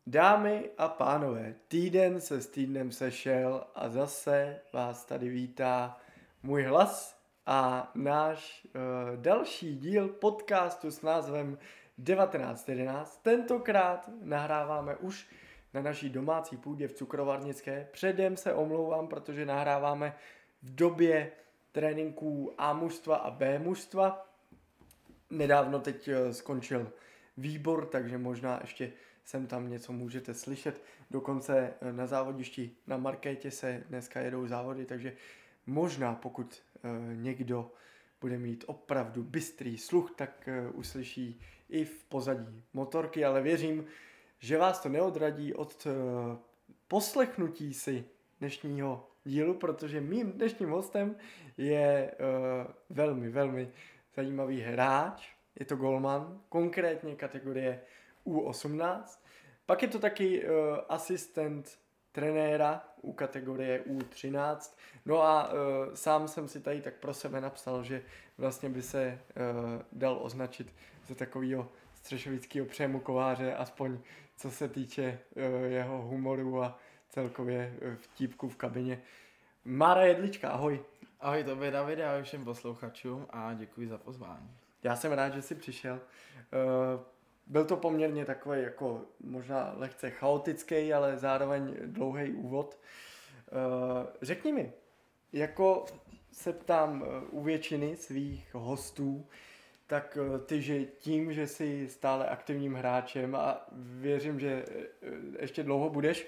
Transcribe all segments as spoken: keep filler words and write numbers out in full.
Dámy a pánové, týden se s týdnem sešel a zase vás tady vítá můj hlas a náš uh, další díl podcastu s názvem devatenáct jedenáct. Tentokrát nahráváme už na naší domácí půdě v Cukrovarnické. Předem se omlouvám, protože nahráváme v době tréninků A mužstva a B mužstva. Nedávno teď uh, skončil výbor, takže možná ještě sem tam něco můžete slyšet. Dokonce na závodišti na Markétě se dneska jedou závody, takže možná pokud e, někdo bude mít opravdu bystrý sluch, tak e, uslyší i v pozadí motorky, ale věřím, že vás to neodradí od e, poslechnutí si dnešního dílu, protože mým dnešním hostem je e, velmi, velmi zajímavý hráč. Je to golman, konkrétně kategorie U osmnáct. Pak je to taky uh, asistent trenéra u kategorie U třináct. No a uh, sám jsem si tady tak pro sebe napsal, že vlastně by se uh, dal označit za takového střešovického Přemu Kováře, aspoň co se týče uh, jeho humoru a celkově uh, vtípku v kabině. Mára Jedlička, ahoj. Ahoj tobě, Davide, ahoj všem posluchačům a děkuji za pozvání. Já jsem rád, že jsi přišel. Uh, Byl to poměrně takový jako možná lehce chaotický, ale zároveň dlouhý úvod. Řekni mi, jako se ptám u většiny svých hostů, tak ty, že tím, že jsi stále aktivním hráčem a věřím, že ještě dlouho budeš,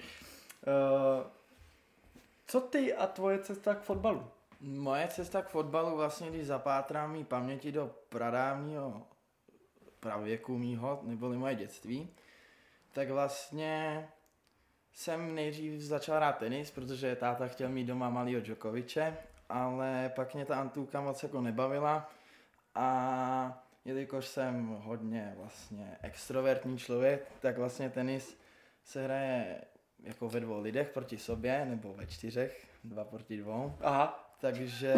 co ty a tvoje cesta k fotbalu? Moje cesta k fotbalu vlastně, když zapátrám mý paměti do pradávního pravěku mýho, neboli moje dětství, tak vlastně jsem nejdřív začal hrát tenis, protože táta chtěl mít doma malýho Djokoviče, ale pak mě ta Antůlka moc jako nebavila a jelikož jsem hodně vlastně extrovertní člověk, tak vlastně tenis se hraje jako ve dvou lidech proti sobě, nebo ve čtyřech, dva proti dvou. Aha. Takže...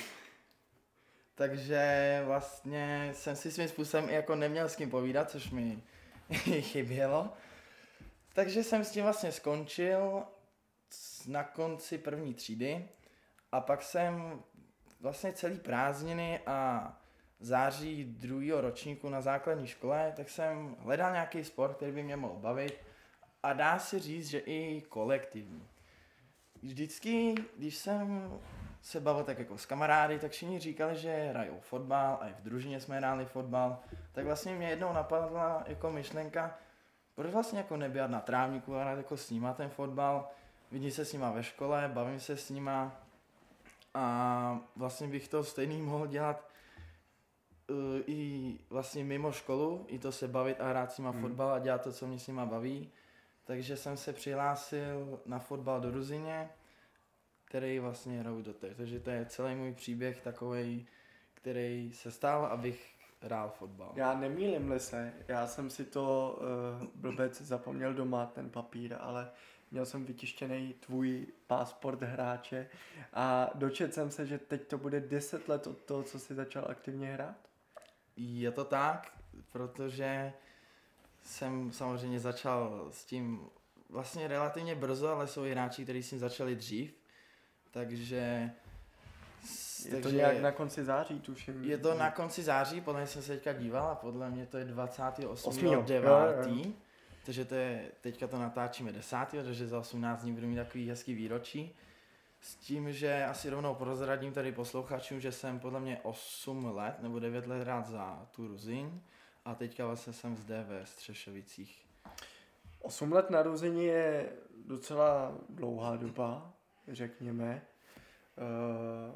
Takže vlastně jsem si svým způsobem i jako neměl s kým povídat, což mi chybělo. Takže jsem s tím vlastně skončil na konci první třídy a pak jsem vlastně celý prázdniny a září druhého ročníku na základní škole, tak jsem hledal nějaký sport, který by mě mohl bavit a dá se říct, že i kolektivní. Vždycky, když jsem se bavil tak jako s kamarády, tak všichni říkali, že hrajou fotbal a i v družině jsme hráli fotbal, tak vlastně mě jednou napadla jako myšlenka, proč vlastně jako neběhat na trávníku a hrát jako s nima ten fotbal, vidím se s nima ve škole, bavím se s nima a vlastně bych to stejný mohl dělat uh, i vlastně mimo školu, i to se bavit a hrát s nima hmm. fotbal a dělat to, co mě s nima baví. Takže jsem se přihlásil na fotbal do Ruzyně, který vlastně hraju doteď. Takže to je celý můj příběh takovej, který se stal, abych hrál fotbal. Já nemýlim-li se, já jsem si to uh, blbec zapomněl doma, ten papír, ale měl jsem vytištěný tvůj pasport hráče a dočetl jsem se, že teď to bude deset let od toho, co jsi začal aktivně hrát? Je to tak, protože jsem samozřejmě začal s tím vlastně relativně brzo, ale jsou i hráči, kteří s tím začali dřív. Takže... Je takže to nějak na konci září, tuším. Je to na konci září, podle mě jsem se teďka díval a podle mě to je dvacátého osmého devátého Takže to je, teďka to natáčíme desátého takže za osmnáct dní budu mít takový hezký výročí. S tím, že asi rovnou prozradím tady posluchačům, že jsem podle mě osm let nebo devět let hrát za tu Ruzyň a teďka vlastně jsem zde ve Střešovicích. osm let na Ruzyni je docela dlouhá doba, řekněme. Uh,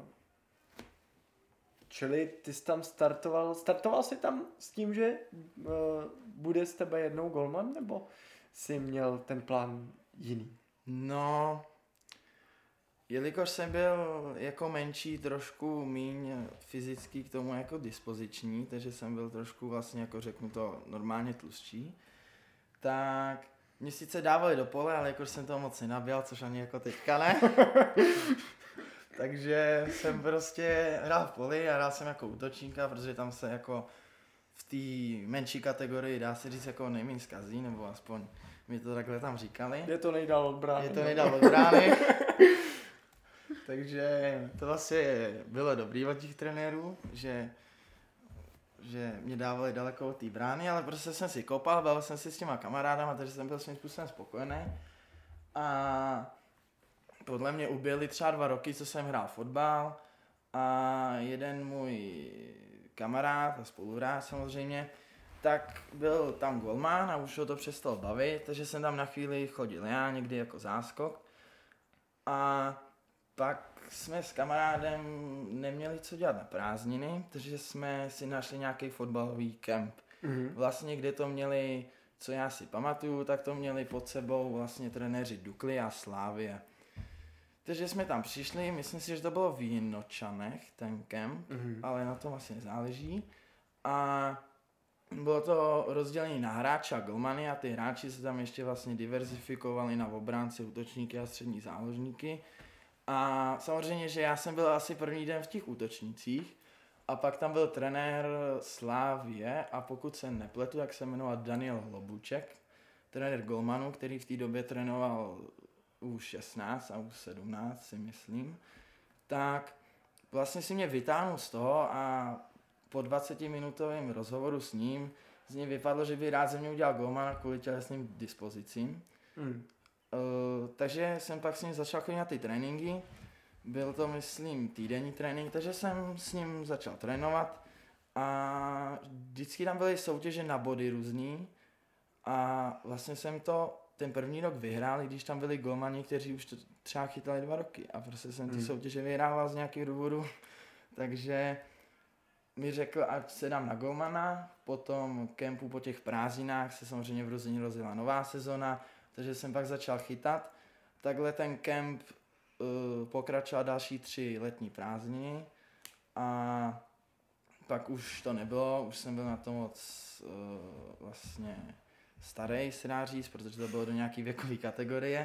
čili ty jsi tam startoval, startoval jsi tam s tím, že uh, bude z tebe jednou golman, nebo jsi měl ten plán jiný? No, jelikož jsem byl jako menší, trošku míň fyzicky k tomu jako dispoziční, takže jsem byl trošku vlastně jako řeknu to normálně tlustší, tak mě sice dávali do pole, ale jakož jsem toho moc nenaběl, což ani jako teďka ne. Takže jsem prostě hrál v poli a hrál jsem jako útočníka, protože tam se jako v té menší kategorii, dá se říct, jako nejméně zkazí, nebo aspoň mi to takhle tam říkali. Je to nejdál od brány. Je to nejdál od brány. Takže to vlastně bylo dobrý od těch trenérů, že, že mě dávali daleko od té brány, ale prostě jsem si kopal, bavil jsem si s těma kamarádama, takže jsem byl svým způsobem spokojený. A podle mě uběhly třeba dva roky, co jsem hrál fotbal a jeden můj kamarád a spoluhráč samozřejmě, tak byl tam golman a už ho to přestalo bavit, takže jsem tam na chvíli chodil já, někdy jako záskok. A pak jsme s kamarádem neměli co dělat na prázdniny, takže jsme si našli nějaký fotbalový kemp. Mm-hmm. Vlastně, kde to měli, co já si pamatuju, tak to měli pod sebou vlastně trenéři Dukly a Slávie. Takže jsme tam přišli, myslím si, že to bylo v Jinočanech, ten kemp, mm-hmm. ale na tom asi nezáleží. A bylo to rozdělené na hráče a golmany a ty hráči se tam ještě vlastně diverzifikovali na obránce, útočníky a střední záložníky. A samozřejmě, že já jsem byl asi první den v těch útočnících a pak tam byl trenér Slávie a pokud se nepletu, tak se jmenoval Daniel Hlobuček, trenér golmanů, který v té době trénoval U šestnáct a U sedmnáct, si myslím. Tak vlastně si mě vytáhnul z toho a po dvacetiminutovém rozhovoru s ním z něj vypadlo, že by rád ze mě udělal golmana kvůli tělesným dispozicím. Mm. Uh, takže jsem pak s ním začal chodit na ty tréninky, byl to myslím týdenní trénink, takže jsem s ním začal trénovat a vždycky tam byly soutěže na body různý a vlastně jsem to ten první rok vyhrál, i když tam byli golmani, kteří už to třeba chytali dva roky a prostě jsem ty hmm. soutěže vyhrával z nějakých důvodů, takže mi řekl, ať se dám na golmana, potom kempu po těch prázdninách se samozřejmě v Ruzyni rozjela nová sezona, takže jsem pak začal chytat. Takhle ten kemp uh, pokračoval další tři letní prázdniny a pak už to nebylo, už jsem byl na to moc uh, vlastně starý, se dá říct, protože to bylo do nějaký věkové kategorie.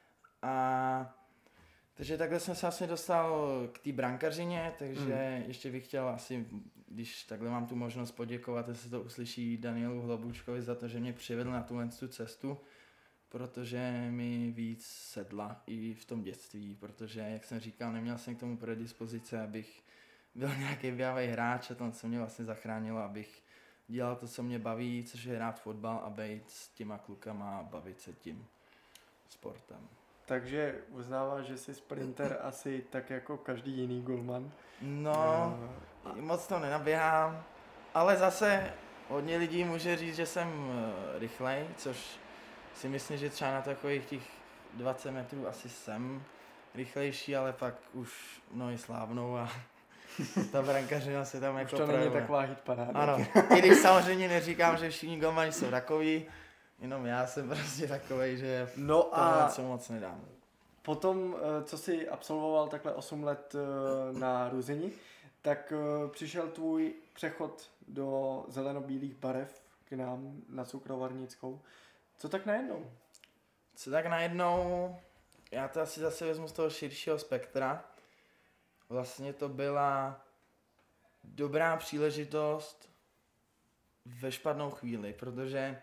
A takže takhle jsem se vlastně dostal k té brankařině, takže mm. ještě bych chtěl asi, když takhle mám tu možnost poděkovat, jestli to uslyší Danielu Hlobučkovi za to, že mě přivedl na tuhle tu cestu, protože mi víc sedla i v tom dětství, protože, jak jsem říkal, neměl jsem k tomu predispozice, abych byl nějaký běhavý hráč a to, co mě vlastně zachránilo, abych dělal to, co mě baví, což je hrát fotbal a být s těma klukama a bavit se tím sportem. Takže uznáváš, že jsi sprinter asi tak jako každý jiný golman? No, uh, moc to nenaběhám, ale zase hodně lidí může říct, že jsem rychlej, což si myslím, že třeba na takových těch dvacet metrů asi jsem rychlejší, ale pak už nohy slábnou a ta brankařina se tam jako projevuje. Už to není taková hitparáda. Ano, i když samozřejmě neříkám, že všichni golmani jsou takový, jenom já jsem prostě takovej, že no a co moc nedám. Potom, co jsi absolvoval takhle osm let na Ruzyni, tak přišel tvůj přechod do zelenobílých barev k nám na Cukrovarnickou. Co tak najednou? Co tak najednou? Já to asi zase vezmu z toho širšího spektra. Vlastně to byla dobrá příležitost ve špatnou chvíli, protože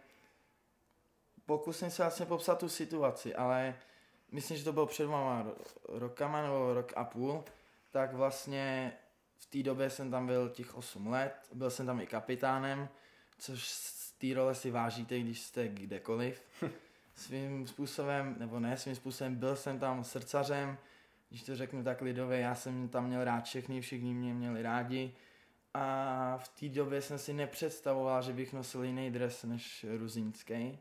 pokusím se vlastně popsat tu situaci, ale myslím, že to bylo před dvěma rokama nebo rok a půl, tak vlastně v té době jsem tam byl těch osm let, byl jsem tam i kapitánem, což z té role si vážíte, když jste kdekoliv. Svým způsobem, nebo ne svým způsobem, byl jsem tam srdcařem, když to řeknu tak lidově, já jsem tam měl rád všechny, všichni mě měli rádi a v té době jsem si nepředstavoval, že bych nosil jiný dres než ruzínský.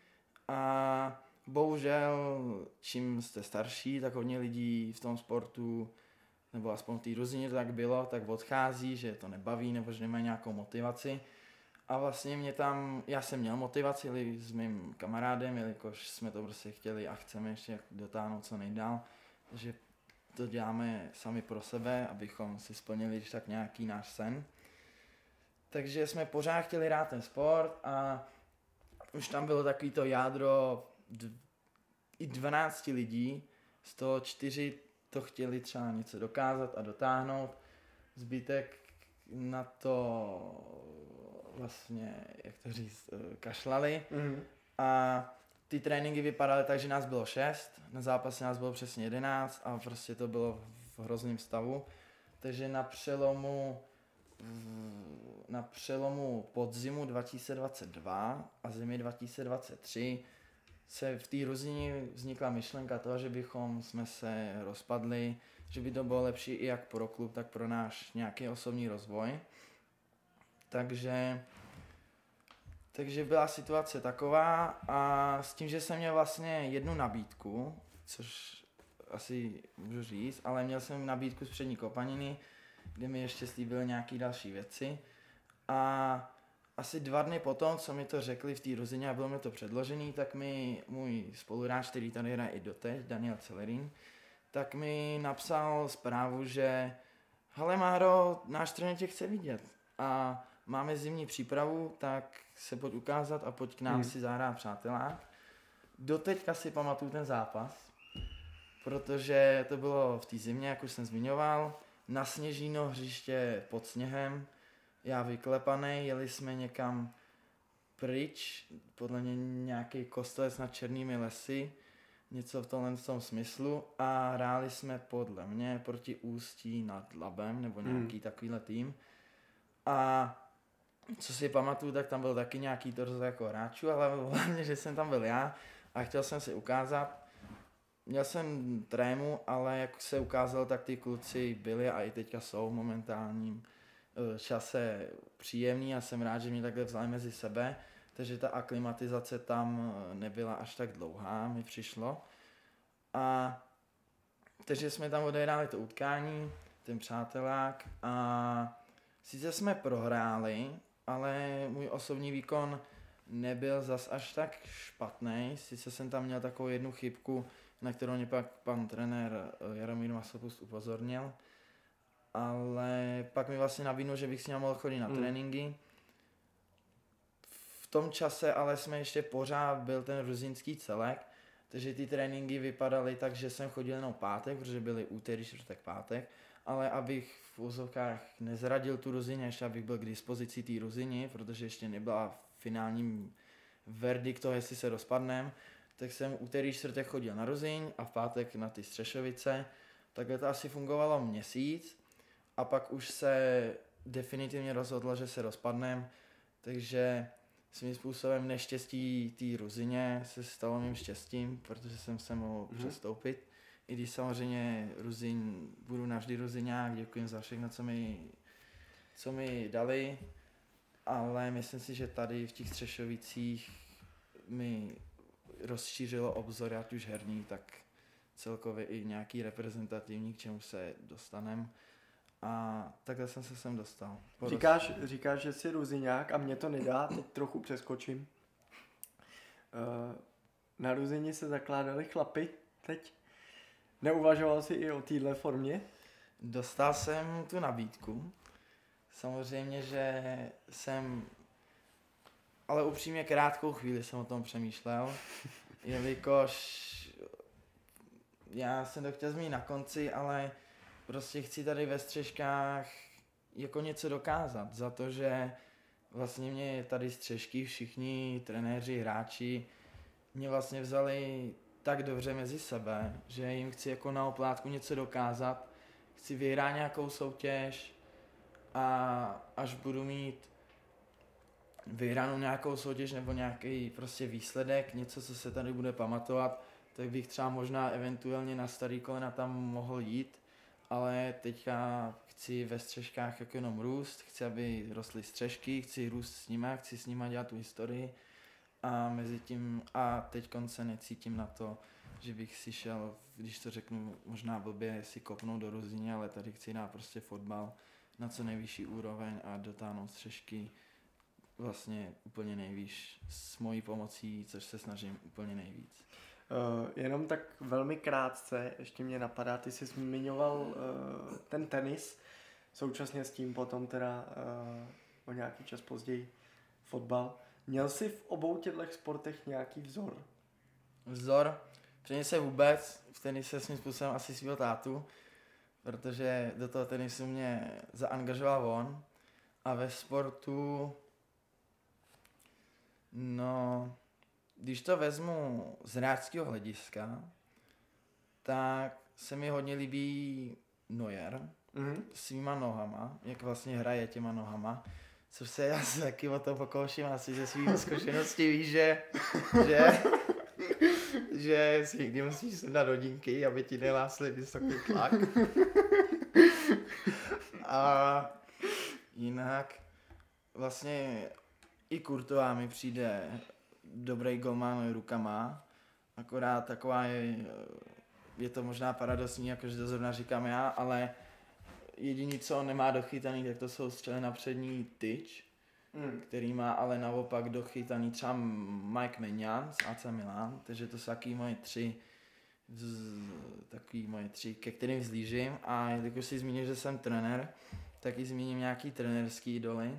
A bohužel, čím jste starší, tak hodně lidí v tom sportu, nebo aspoň v té Ruzyni to tak bylo, tak odchází, že to nebaví nebo že nemají nějakou motivaci. A vlastně mě tam, já jsem měl motivaci jeli s mým kamarádem, jelikož jsme to prostě chtěli a chceme ještě dotáhnout co nejdál. Takže to děláme sami pro sebe, abychom si splnili tak nějaký náš sen. Takže jsme pořád chtěli hrát ten sport a už tam bylo takový to jádro d- i dvanáct lidí, z toho čtyři to chtěli třeba něco dokázat a dotáhnout. Zbytek na to vlastně, jak to říct, kašlali. Mm. A ty tréninky vypadaly tak, že nás bylo šest, na zápase nás bylo přesně jedenáct a prostě to bylo v hrozném stavu. Takže na přelomu, na přelomu podzimu dva tisíce dvacet dva a zimy dva tisíce dvacet tři se v té Ruzyni vznikla myšlenka toho, že bychom jsme se rozpadli, že by to bylo lepší i jak pro klub, tak pro náš nějaký osobní rozvoj. Takže, takže byla situace taková a s tím, že jsem měl vlastně jednu nabídku, což asi můžu říct, ale měl jsem nabídku z přední Kopaniny, kde mi ještě slíbili nějaké další věci a asi dva dny potom, co mi to řekli v té Ruzyně a bylo mi to předložený, tak mi můj spoluhráč, který tady hraje i doteď, Daniel Celerín, tak mi napsal zprávu, že hele Máro, náš trenér tě chce vidět a máme zimní přípravu, tak se pojď ukázat a pojď k nám hmm. si zahrát přátelák. Doteďka si pamatuju ten zápas, protože to bylo v té zimě, jak už jsem zmiňoval, na sněžíno hřiště pod sněhem, já vyklepaný, jeli jsme někam pryč, podle mě nějaký kostelec nad Černými lesy, něco v tomhle tom smyslu a hráli jsme podle mě proti Ústí nad Labem, nebo nějaký hmm. takovýhle tým. A co si pamatuju, tak tam byl taky nějaký torzo jako hráčů, ale hlavně, že jsem tam byl já a chtěl jsem si ukázat. Měl jsem trému, ale jak se ukázalo, tak ty kluci byli a i teďka jsou v momentálním čase příjemný a jsem rád, že mě takhle vzali mezi sebe, takže ta aklimatizace tam nebyla až tak dlouhá, mi přišlo. A takže jsme tam odehráli to utkání, ten přátelák a sice jsme prohráli, ale můj osobní výkon nebyl zas až tak špatný. Sice jsem tam měl takovou jednu chybku, na kterou mě pak pan trenér Jaromír Masopust upozornil, ale pak mi vlastně nabídnul, že bych s ním mohl chodit na mm. tréninky. V tom čase ale jsme ještě pořád byl ten ruzínský celek, takže ty tréninky vypadaly tak, že jsem chodil jenom pátek, protože byly úterý, čtvrtek, pátek, ale abych v úzovkách nezradil tu Ruzyně, ještě abych byl k dispozici té Ruzyni, protože ještě nebyla finálním verdikt toho, jestli se rozpadnem, tak jsem úterý, čtvrtek chodil na Ruzyň a v pátek na ty Střešovice. Takhle to asi fungovalo měsíc a pak už se definitivně rozhodlo, že se rozpadnem, takže svým způsobem neštěstí té Ruzyně se stalo mým štěstím, protože jsem se mohl mm. přestoupit. I když samozřejmě Ruzyň, budu navždy Ruzyňák, děkuji za všechno, co mi, co mi dali, ale myslím si, že tady v těch Střešovicích mi rozšířilo obzor, ať už herní, tak celkově i nějaký reprezentativní, k čemu se dostanem. A takhle jsem se sem dostal. Říkáš, říkáš, že jsi Ruzyňák a mě to nedá, teď trochu přeskočím. Na Ruzyni se zakládali chlapy teď. Neuvažoval jsi i o téhle formě? Dostal jsem tu nabídku. Samozřejmě, že jsem, ale upřímně krátkou chvíli jsem o tom přemýšlel, jelikož já jsem to chtěl zmínit na konci, ale prostě chci tady ve Střeškách jako něco dokázat za to, že vlastně mě tady Střešky, všichni trenéři, hráči mě vlastně vzali tak dobře mezi sebe, že jim chci jako na oplátku něco dokázat, chci vyhrát nějakou soutěž a až budu mít vyhranou nějakou soutěž nebo nějaký prostě výsledek, něco, co se tady bude pamatovat, tak bych třeba možná eventuálně na starý kolena tam mohl jít, ale teďka chci ve Střeškách jako jenom růst, chci, aby rostly střešky, chci růst s nima, chci s nima dělat tu historii a mezi tím a teďkon se necítím na to, že bych si šel, když to řeknu možná blbě, si kopnout do Ruzyně, ale tady chci dát prostě fotbal na co nejvyšší úroveň a dotáhnout Střešky vlastně úplně nejvíc s mojí pomocí, což se snažím úplně nejvíc. Uh, jenom tak velmi krátce, ještě mě napadá, ty jsi zmiňoval uh, ten tenis, současně s tím potom teda uh, o nějaký čas později fotbal. Měl jsi v obou těchto sportech nějaký vzor? Vzor? Přesně se vůbec, v tenise svým způsobem asi svýho tátu, protože do toho tenisu mě zaangažoval on a ve sportu No, když to vezmu z hráčského hlediska, tak se mi hodně líbí Neuer Mm-hmm. svýma nohama, jak vlastně hraje těma nohama, což se já se taky o to pokouším asi ze svým zkušeností, víš, že, že, že si někdy musíš sundat hodinky, aby ti nelásli vysoký tlak. A jinak vlastně i Courtois mi přijde dobrý golman rukama, akorát taková je, je to možná paradoxní, jakože to zrovna říkám já, ale jediný, co on nemá dochytaný, tak to jsou střely na přední tyč, mm. který má ale naopak dochytaný třeba Mike Maignan z A C Milan, takže to jsou taky moje tři, z, takový moje tři, ke kterým vzlížím. A jelikož si zmínil, že jsem trenér, tak i zmíním nějaký trenérský idoly.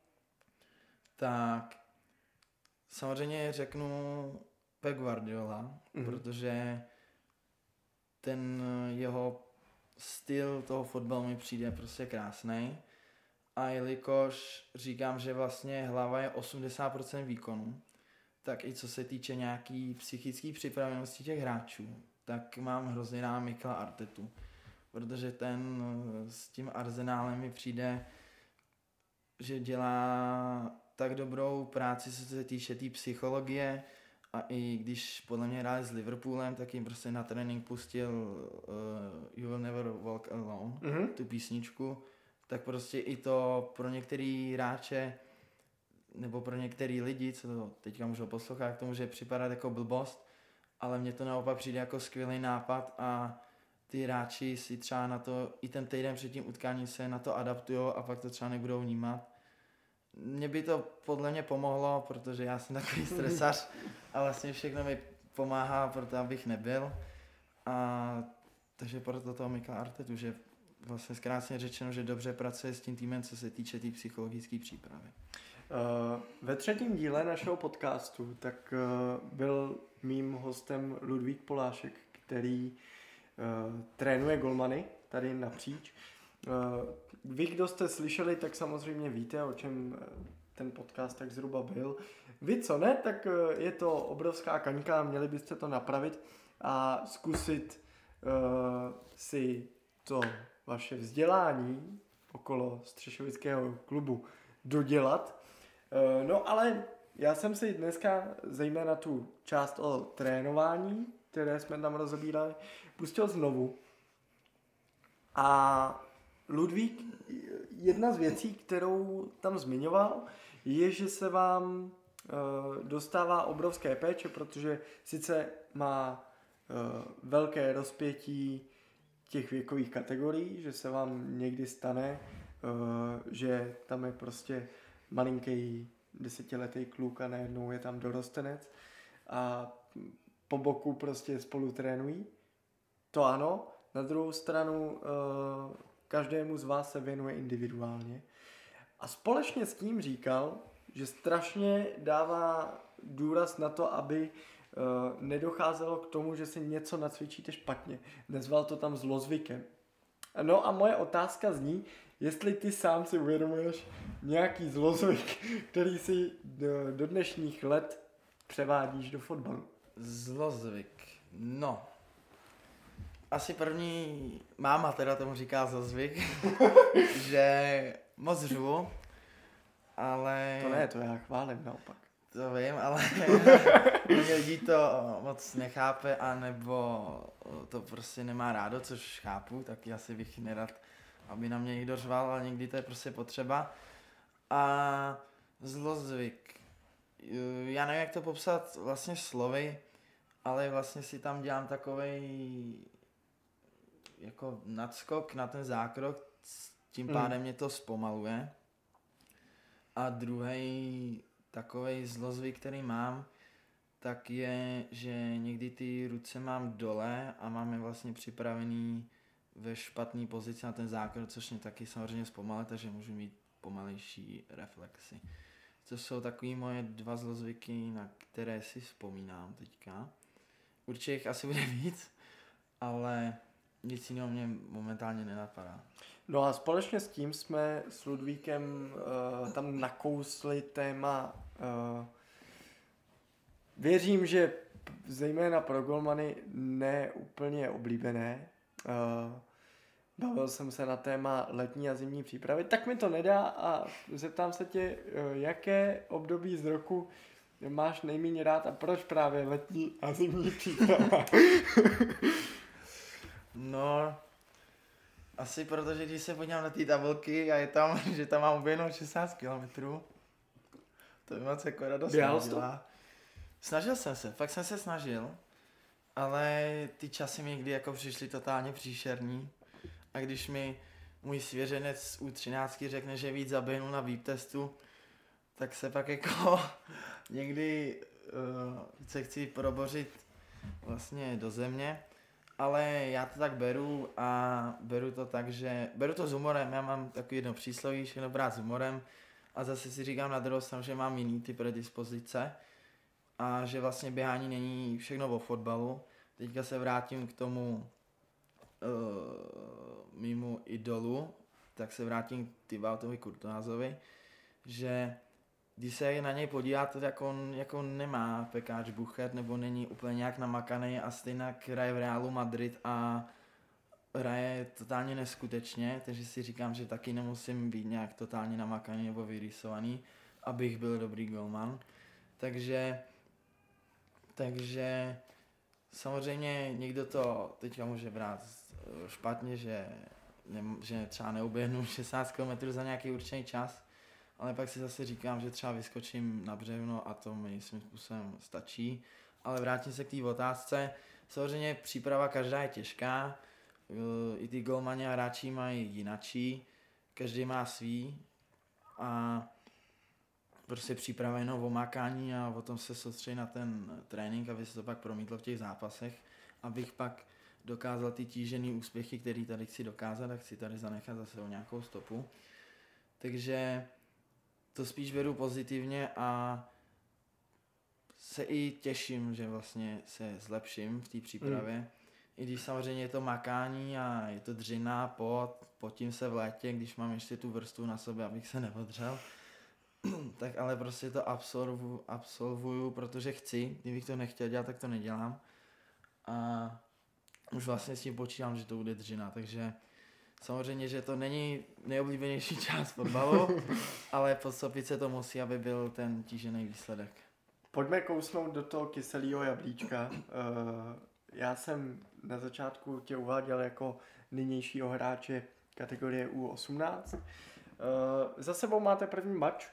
Tak samozřejmě řeknu Pep Guardiola, mm. protože ten jeho styl toho fotbalu mi přijde prostě krásnej. A jelikož říkám, že vlastně hlava je osmdesát procent výkonu, tak i co se týče nějaký psychické připravenosti těch hráčů, tak mám hrozně rád Mikkela Artetu, protože ten s tím Arsenálem mi přijde, že dělá tak dobrou práci, co se týče té tý psychologie, a i když podle mě hráli s Liverpoolem, tak jim prostě na trénink pustil uh, You Will Never Walk Alone, mm-hmm. tu písničku, tak prostě i to pro některý hráče nebo pro některý lidi, co to teďka můžou poslouchat, k tomu, že připadá jako blbost, ale mně to naopak přijde jako skvělý nápad a ty hráči si třeba na to, i ten týden před tím utkáním se na to adaptujou a pak to třeba nebudou vnímat. Mně by to podle mě pomohlo, protože já jsem takový stresař a vlastně všechno mi pomáhá pro to, abych nebyl. A takže proto toho Mikkela Artetu, že vlastně zkrátně řečeno, že dobře pracuje s tím týmem, co se týče té tý psychologické přípravy. Uh, ve třetím díle našeho podcastu tak uh, byl mým hostem Ludvík Polášek, který uh, trénuje golmany tady napříč. Uh, vy, kdo jste slyšeli, tak samozřejmě víte, o čem ten podcast tak zhruba byl. Vy, co ne, tak uh, je to obrovská kaňka, měli byste to napravit a zkusit uh, si to vaše vzdělání okolo Střešovického klubu dodělat. No ale já jsem si dneska zejména tu část o trénování, které jsme tam rozebírali, pustil znovu. A Ludvík, jedna z věcí, kterou tam zmiňoval, je, že se vám dostává obrovské péče, protože sice má velké rozpětí těch věkových kategorií, že se vám někdy stane, že tam je prostě malinký desetiletý kluk a najednou je tam dorostenec a po boku prostě spolu trénují. To ano, na druhou stranu každému z vás se věnuje individuálně. A společně s tím říkal, že strašně dává důraz na to, aby nedocházelo k tomu, že si něco nacvičíte špatně. Nezval to tam zlozvykem. No a moje otázka zní, jestli ty sám si uvědomuješ nějaký zlozvyk, který si do, do dnešních let převádíš do fotbalu. Zlozvyk, no. Asi první máma teda tomu říká zlozvyk, že moc řvu, ale... To ne, to já chválím naopak. To vím, ale mě lidí to moc nechápe, anebo to prostě nemá rádo, což chápu, taky asi bych nerad, aby na mě někdo řval, ale někdy to je prostě potřeba. A zlozvyk. Já nevím, jak to popsat vlastně slovy, ale vlastně si tam dělám takovej jako nadskok na ten zákrok, tím pádem mě to zpomaluje. A druhý takovej zlozvyk, který mám, tak je, že někdy ty ruce mám dole a mám je vlastně připravený ve špatné pozici na ten zákrok, což mě taky samozřejmě zpomaluje, takže můžu mít pomalejší reflexy. To jsou takový moje dva zlozvyky, na které si vzpomínám teďka. Určitě jich asi bude víc, ale nic jiného mě momentálně nenapadá. No a společně s tím jsme s Ludvíkem uh, tam nakousli téma uh, věřím, že zejména pro golmany ne úplně oblíbené. Uh, bavil jsem se na téma letní a zimní přípravy, tak mi to nedá a zeptám se tě, jaké období z roku máš nejméně rád a proč právě letní a zimní příprava? No, asi protože když se podívám na ty tabulky a je tam, že tam mám uběhnout šestnáct kilometrů, to by moc jako radost nedělá. Snažil jsem se, fakt jsem se snažil, ale ty časy mi někdy jako přišly totálně příšerní a když mi můj svěřenec z U třináct řekne, že víc zaběhnu na V I P testu, tak se pak jako někdy uh, se chci probořit vlastně do země, ale já to tak beru a beru to tak, že beru to s humorem, já mám takový jedno přísloví, všechno brát s humorem a zase si říkám na druhou stranu, že mám jiný ty predispozice a že vlastně běhání není všechno o fotbalu. Teďka se vrátím k tomu uh, mýmu idolu, tak se vrátím k Thibautovi Courtoisovi, že když se na něj podíváte, tak on jako nemá pekáč buchet, nebo není úplně nějak namakaný a stejně hraje v Realu Madrid a hraje totálně neskutečně, takže si říkám, že taky nemusím být nějak totálně namakaný nebo vyrýsovaný, abych byl dobrý golman. Takže, takže samozřejmě někdo to teďka může brát špatně, že, ne, že třeba neuběhnu šestnáct kilometrů za nějaký určený čas, ale pak si zase říkám, že třeba vyskočím na břevno a to mi svým způsobem stačí. Ale vrátím se k té otázce. Samozřejmě příprava každá je těžká, i ty golmani a hráči mají jinačí, každý má svý a prostě příprava jenom o makání a o tom se soustředit na ten trénink, aby se to pak promítlo v těch zápasech, abych pak dokázal ty tížený úspěchy, který tady chci dokázat a chci tady zanechat zase o nějakou stopu. Takže to spíš beru pozitivně a se i těším, že vlastně se zlepším v té přípravě. Mm. I když samozřejmě je to makání a je to dřina, pot, potím se v létě, když mám ještě tu vrstvu na sobě, abych se neodřel. Tak ale prostě to absolvu, absolvuju, protože chci. Kdybych to nechtěl dělat, tak to nedělám. A už vlastně s tím počítám, že to bude dřina, takže samozřejmě, že to není nejoblíbenější část fotbalu, ale podstopit se to musí, aby byl ten tížený výsledek. Pojďme kousnout do toho kyselého jablíčka. Já jsem na začátku tě uváděl jako nynějšího hráče kategorie U osmnáct. Za sebou máte první mač,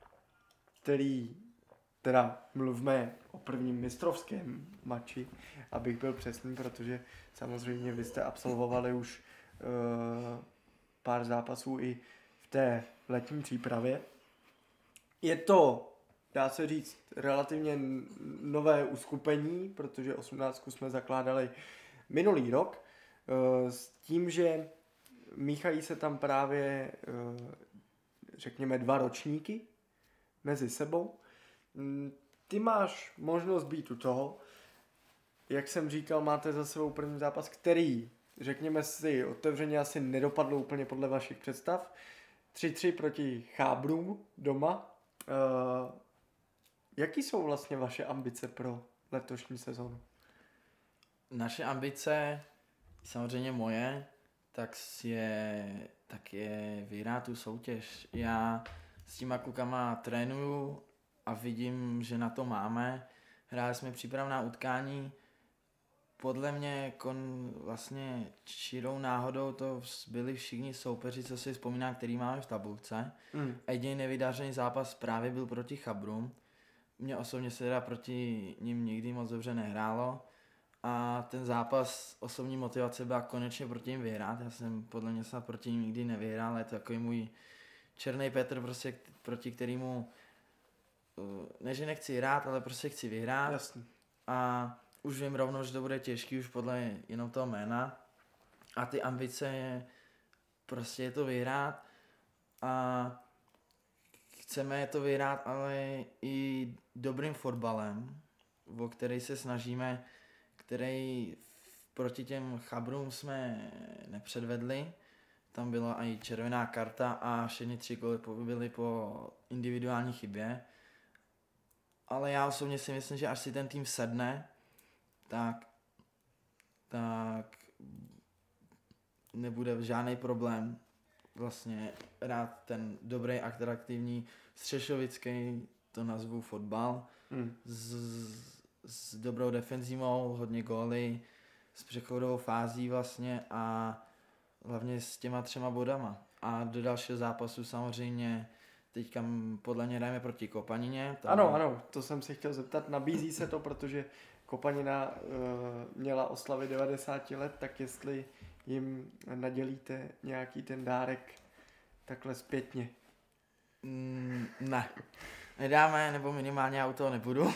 který, teda mluvme o prvním mistrovském mači, abych byl přesný, protože samozřejmě vy jste absolvovali už uh, pár zápasů i v té letní přípravě. Je to, dá se říct, relativně nové uskupení, protože osmnáctku jsme zakládali minulý rok, uh, s tím, že míchají se tam právě, uh, řekněme, dva ročníky mezi sebou. Ty máš možnost být u toho. Jak jsem říkal, máte za sebou první zápas, který, řekněme si, otevřeně asi nedopadl úplně podle vašich představ. tři tři proti Chábrům doma. Uh, jaký jsou vlastně vaše ambice pro letošní sezonu? Naše ambice, samozřejmě moje, tak je, tak je vyhrát tu soutěž. Já s těma klukama trénuju a vidím, že na to máme. Hráli jsme přípravná utkání. Podle mě kon, vlastně čirou náhodou to byli všichni soupeři, co si vzpomínám, který máme v tabulce. Mm. A jediný nevydařený zápas právě byl proti Chabrům. Mně osobně se teda proti ním nikdy moc dobře nehrálo. A ten zápas osobní motivace byla konečně proti ním vyhrát. Já jsem podle mě snad proti ním nikdy nevyhrál, je to takový můj černý Petr, prostě, proti kterému ne, že nechci hrát, ale prostě chci vyhrát. Jasně. A už vím rovnou, že to bude těžký už podle jenom toho jména. A ty ambice je prostě je to vyhrát a chceme to vyhrát, ale i dobrým fotbalem, o který se snažíme, který proti těm Chabrům jsme nepředvedli. Tam byla i červená karta a všechny tři góly byly po individuální chybě. ale já osobně si myslím, že až si ten tým sedne, tak, tak nebude žádný problém vlastně hrát ten dobrý, atraktivní střešovický, to nazvu fotbal, Hmm. s, s dobrou defenzivou, hodně góly, s přechodovou fází vlastně a hlavně s těma třema bodama. A do dalšího zápasu samozřejmě teďka podle mě jdeme proti Kopanině. Tam... Ano, ano, to jsem se chtěl zeptat. Nabízí se to, protože Kopanina uh, měla oslavy devadesát let, tak jestli jim nadělíte nějaký ten dárek takhle zpětně. Mm, ne. Nedáme, nebo minimálně já u toho nebudu.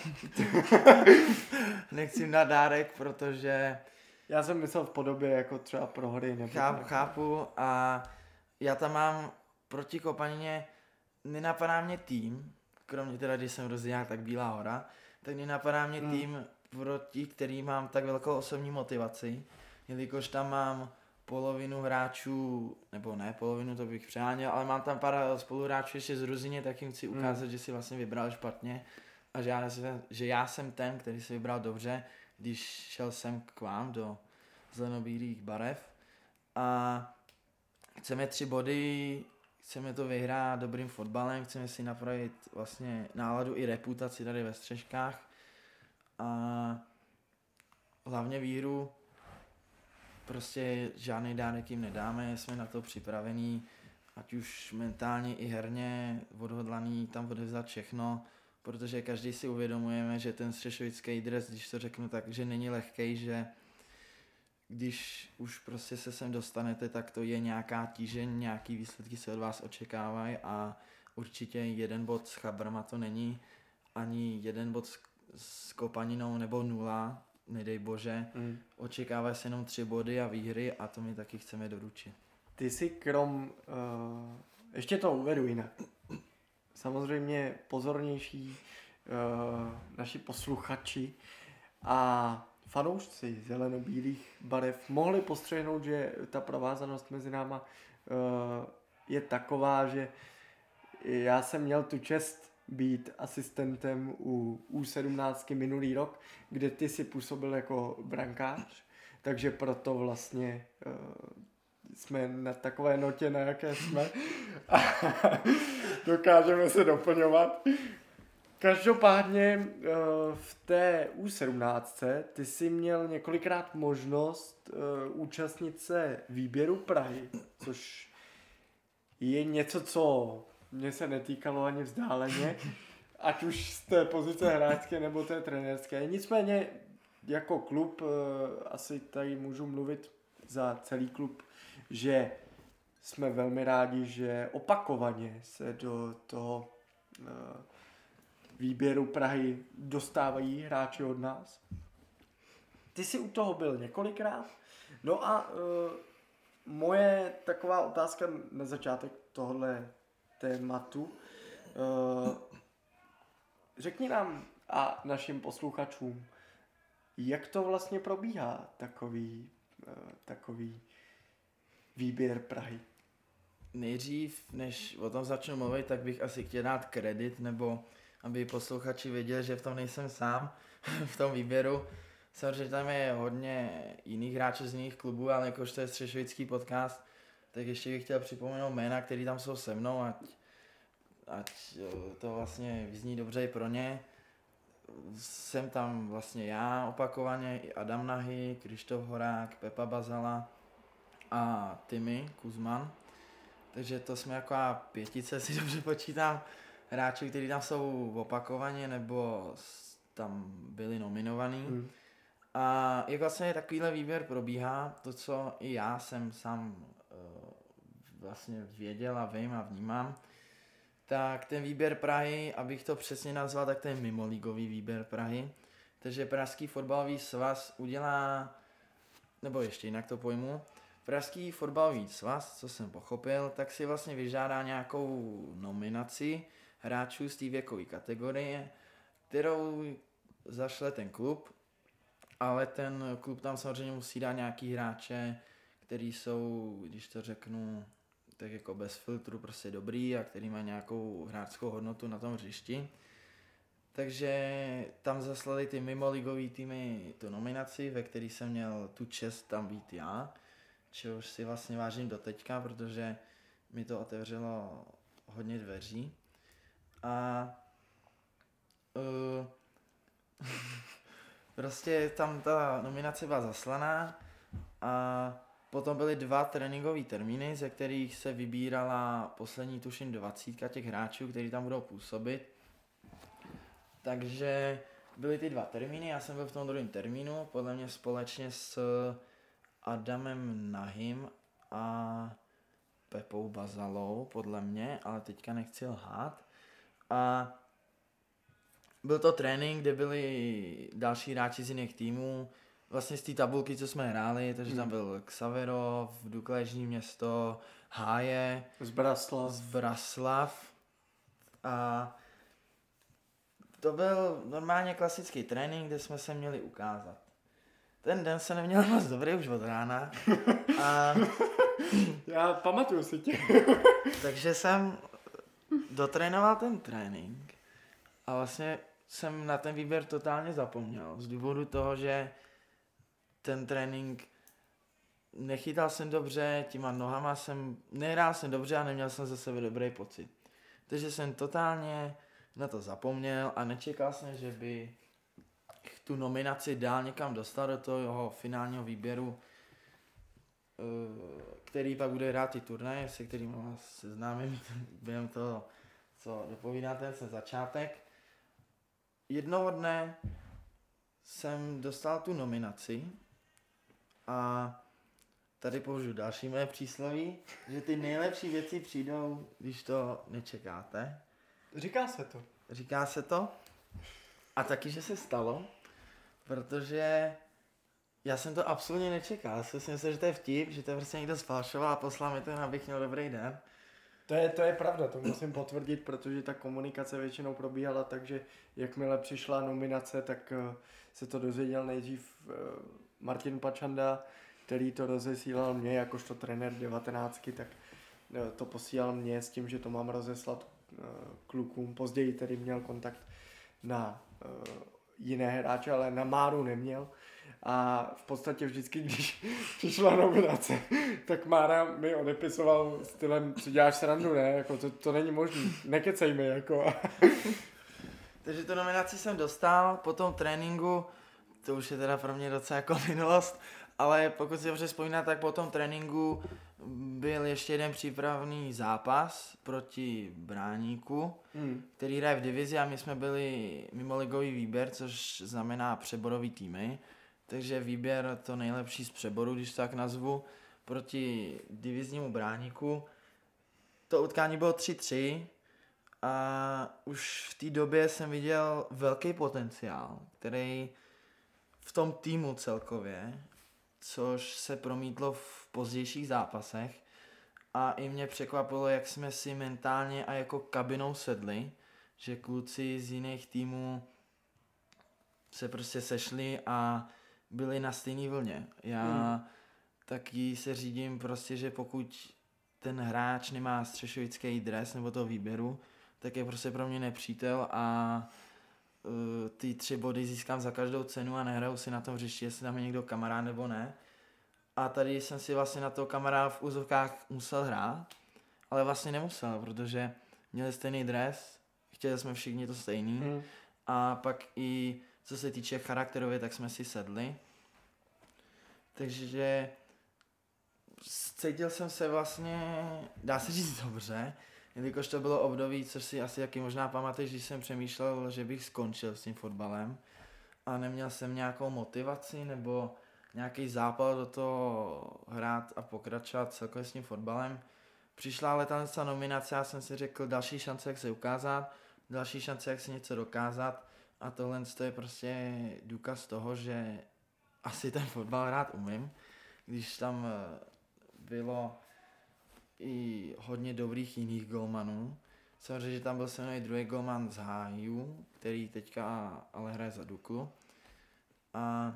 Nechci jim dát dárek, protože... Já jsem myslel v podobě jako třeba prohry. Nebo chápu, chápu a já tam mám proti Kopanině, nenapadá mě tým, kromě teda, když jsem rozdělal tak Bílá hora, tak nenapadá mě hmm. tým, proti který mám tak velkou osobní motivaci, jelikož tam mám polovinu hráčů, nebo ne polovinu, to bych přeháněl, ale mám tam pár spoluhráčů ještě z Ruzině, tak jim chci ukázat, hmm. že si vlastně vybral špatně a že já, že já jsem ten, který si vybral dobře, když šel jsem k vám do zelenobílých barev a chceme tři body, chceme to vyhrát dobrým fotbalem, chceme si napravit vlastně náladu i reputaci tady ve Střeškách a hlavně výhru. Prostě žádný dárek jim nedáme, jsme na to připravení, ať už mentálně i herně, odhodlaný tam odevzdat všechno, protože každý si uvědomujeme, že ten střešovický dres, když to řeknu tak, že není lehkej, že když už prostě se sem dostanete, tak to je nějaká tížeň, nějaký výsledky se od vás očekávají a určitě jeden bod s Chabrama to není, ani jeden bod s, s Kopaninou nebo nula, nedej bože, mm. očekávají se jenom tři body a výhry a to my taky chceme doručit. Ty si krom, uh, ještě to uvedu jinak, samozřejmě pozornější uh, naši posluchači a fanoušci zelenobílých barev mohli postřehnout, že ta provázanost mezi náma uh, je taková, že já jsem měl tu čest být asistentem u U sedmnáct minulý rok, kde ty si působil jako brankář, takže proto vlastně uh, jsme na takové notě, na jaké jsme a dokážeme se doplňovat. Každopádně v té U sedmnáct ty jsi měl několikrát možnost účastnit se výběru Prahy, což je něco, co mě se netýkalo ani vzdáleně, ať už z té pozice hráčské nebo té trenérské. Nicméně jako klub, asi tady můžu mluvit za celý klub, že jsme velmi rádi, že opakovaně se do toho výběru Prahy dostávají hráči od nás. Ty jsi u toho byl několikrát. No a uh, moje taková otázka na začátek tohle tématu. Uh, řekni nám a našim posluchačům, jak to vlastně probíhá takový, uh, takový výběr Prahy. Nejdřív, než o tom začnu mluvit, tak bych asi chtěl dát kredit, nebo aby posluchači věděli, že v tom nejsem sám, v tom výběru. Samozřejmě tam je hodně jiných hráčů z jiných klubů, ale jakož to je střešovický podcast, tak ještě bych chtěl připomenout jména, který tam jsou se mnou, ať, ať to vlastně vyzní dobře i pro ně. Jsem tam vlastně já opakovaně, i Adam Nahy, Krištof Horák, Pepa Bazala a Timmy Kuzman. Takže to jsme jako pětice, si dobře počítám, hráči, kteří tam jsou opakovaně nebo tam byli nominovaní. Hmm. A jak vlastně takovýhle výběr probíhá, to, co i já jsem sám uh, vlastně věděl a vím a vnímám, tak ten výběr Prahy, abych to přesně nazval, tak to je mimolígový výběr Prahy. Takže Pražský fotbalový svaz udělá, nebo ještě jinak to pojmu, Pražský fotbalový svaz, co jsem pochopil, tak si vlastně vyžádá nějakou nominaci hráčů z té věkové kategorie, kterou zašle ten klub, ale ten klub tam samozřejmě musí dát nějaký hráče, který jsou, když to řeknu, tak jako bez filtru prostě dobrý a který mají nějakou hráčskou hodnotu na tom hřišti. Takže tam zaslali ty mimoligový týmy tu nominaci, ve který jsem měl tu čest tam být já, čehož si vlastně vážím doteďka, protože mi to otevřelo hodně dveří. A uh, prostě tam ta nominace byla zaslaná a potom byly dva tréninkové termíny, ze kterých se vybírala poslední tuším dvacítka těch hráčů, kteří tam budou působit. Takže byly ty dva termíny, já jsem byl v tom druhém termínu, podle mě společně s Adamem Nahým a Pepou Bazalou, podle mě, ale teďka nechci lhát. A byl to trénink, kde byli další hráči z jiných týmů, vlastně z té tabulky, co jsme hráli, takže tam byl Xaverov, Dukležní Město, Háje, Z Braslav. z Braslav a to byl normálně klasický trénink, kde jsme se měli ukázat. Ten den se neměl moc dobrý už od rána a Já pamatuju si tě. takže jsem dotrénoval ten trénink a vlastně jsem na ten výběr totálně zapomněl. Z důvodu toho, že ten trénink nechytal jsem dobře, těma nohama jsem, nehrál jsem dobře a neměl jsem ze sebe dobrý pocit. Takže jsem totálně na to zapomněl a nečekal jsem, že by tu nominaci dál někam dostal do toho finálního výběru, který pak bude hrát ty turnaje, se kterým vás seznámím během toho, co dopovídáte, ten začátek. Jednoho dne jsem dostal tu nominaci a tady použiju další moje přísloví, že ty nejlepší věci přijdou, když to nečekáte. Říká se to. Říká se to. A taky, že se stalo, protože já jsem to absolutně nečekal. Já jsem myslel, že to je vtip, že to prostě někdo sfalšoval a poslal mi ten, abych měl dobrý den. To je, to je pravda, to musím potvrdit, protože ta komunikace většinou probíhala tak, že jakmile přišla nominace, tak uh, se to dozvěděl nejdřív uh, Martin Pačanda, který to rozesílal mě jakožto trenér devatenáctky, tak uh, to posílal mě s tím, že to mám rozeslat uh, klukům. Později tedy měl kontakt na uh, jiné hráče, ale na Máru neměl. A v podstatě vždycky, když přišla nominace, tak Mára mi odepisoval stylem, co děláš srandu, ne? Jako to, to není možný, nekecej mi, jako. Takže tu nominaci jsem dostal po tom tréninku, to už je teda pro mě docela jako minulost, ale pokud si dobře vzpomínám, tak po tom tréninku byl ještě jeden přípravný zápas proti Bráníku, hmm. který hraje v divizi a my jsme byli mimoligový výběr, což znamená přeborový týmy. Takže výběr to nejlepší z přeboru, když tak nazvu, proti diviznímu Bráníku. To utkání bylo tři tři a už v té době jsem viděl velký potenciál, který v tom týmu celkově, což se promítlo v pozdějších zápasech a i mě překvapilo, jak jsme si mentálně a jako kabinou sedli, že kluci z jiných týmů se prostě sešli a byli na stejné vlně. Já hmm. taky se řídím prostě, že pokud ten hráč nemá střešovický dres nebo toho výběru, tak je prostě pro mě nepřítel a uh, ty tři body získám za každou cenu a nehraju si na tom hřišti, jestli tam je někdo kamarád nebo ne. A tady jsem si vlastně na toho kamaráda v úzovkách musel hrát, ale vlastně nemusel, protože měli stejný dres, chtěli jsme všichni to stejný hmm. a pak i co se týče charakterově, tak jsme si sedli. Takže cítil jsem se vlastně, dá se říct dobře, jelikož to bylo období, což si asi taky možná pamatuješ, když jsem přemýšlel, že bych skončil s tím fotbalem a neměl jsem nějakou motivaci nebo nějaký zápal do toho hrát a pokračovat celkově s tím fotbalem. Přišla ale ta nominace, já jsem si řekl další šance, jak se ukázat, další šance, jak si něco dokázat. A tohle je prostě důkaz toho, že asi ten fotbal hrát umím, když tam bylo i hodně dobrých jiných golmanů. Samozřejmě, že tam byl se mnou i druhý golman z Hájů, který teďka ale hraje za Duklu. A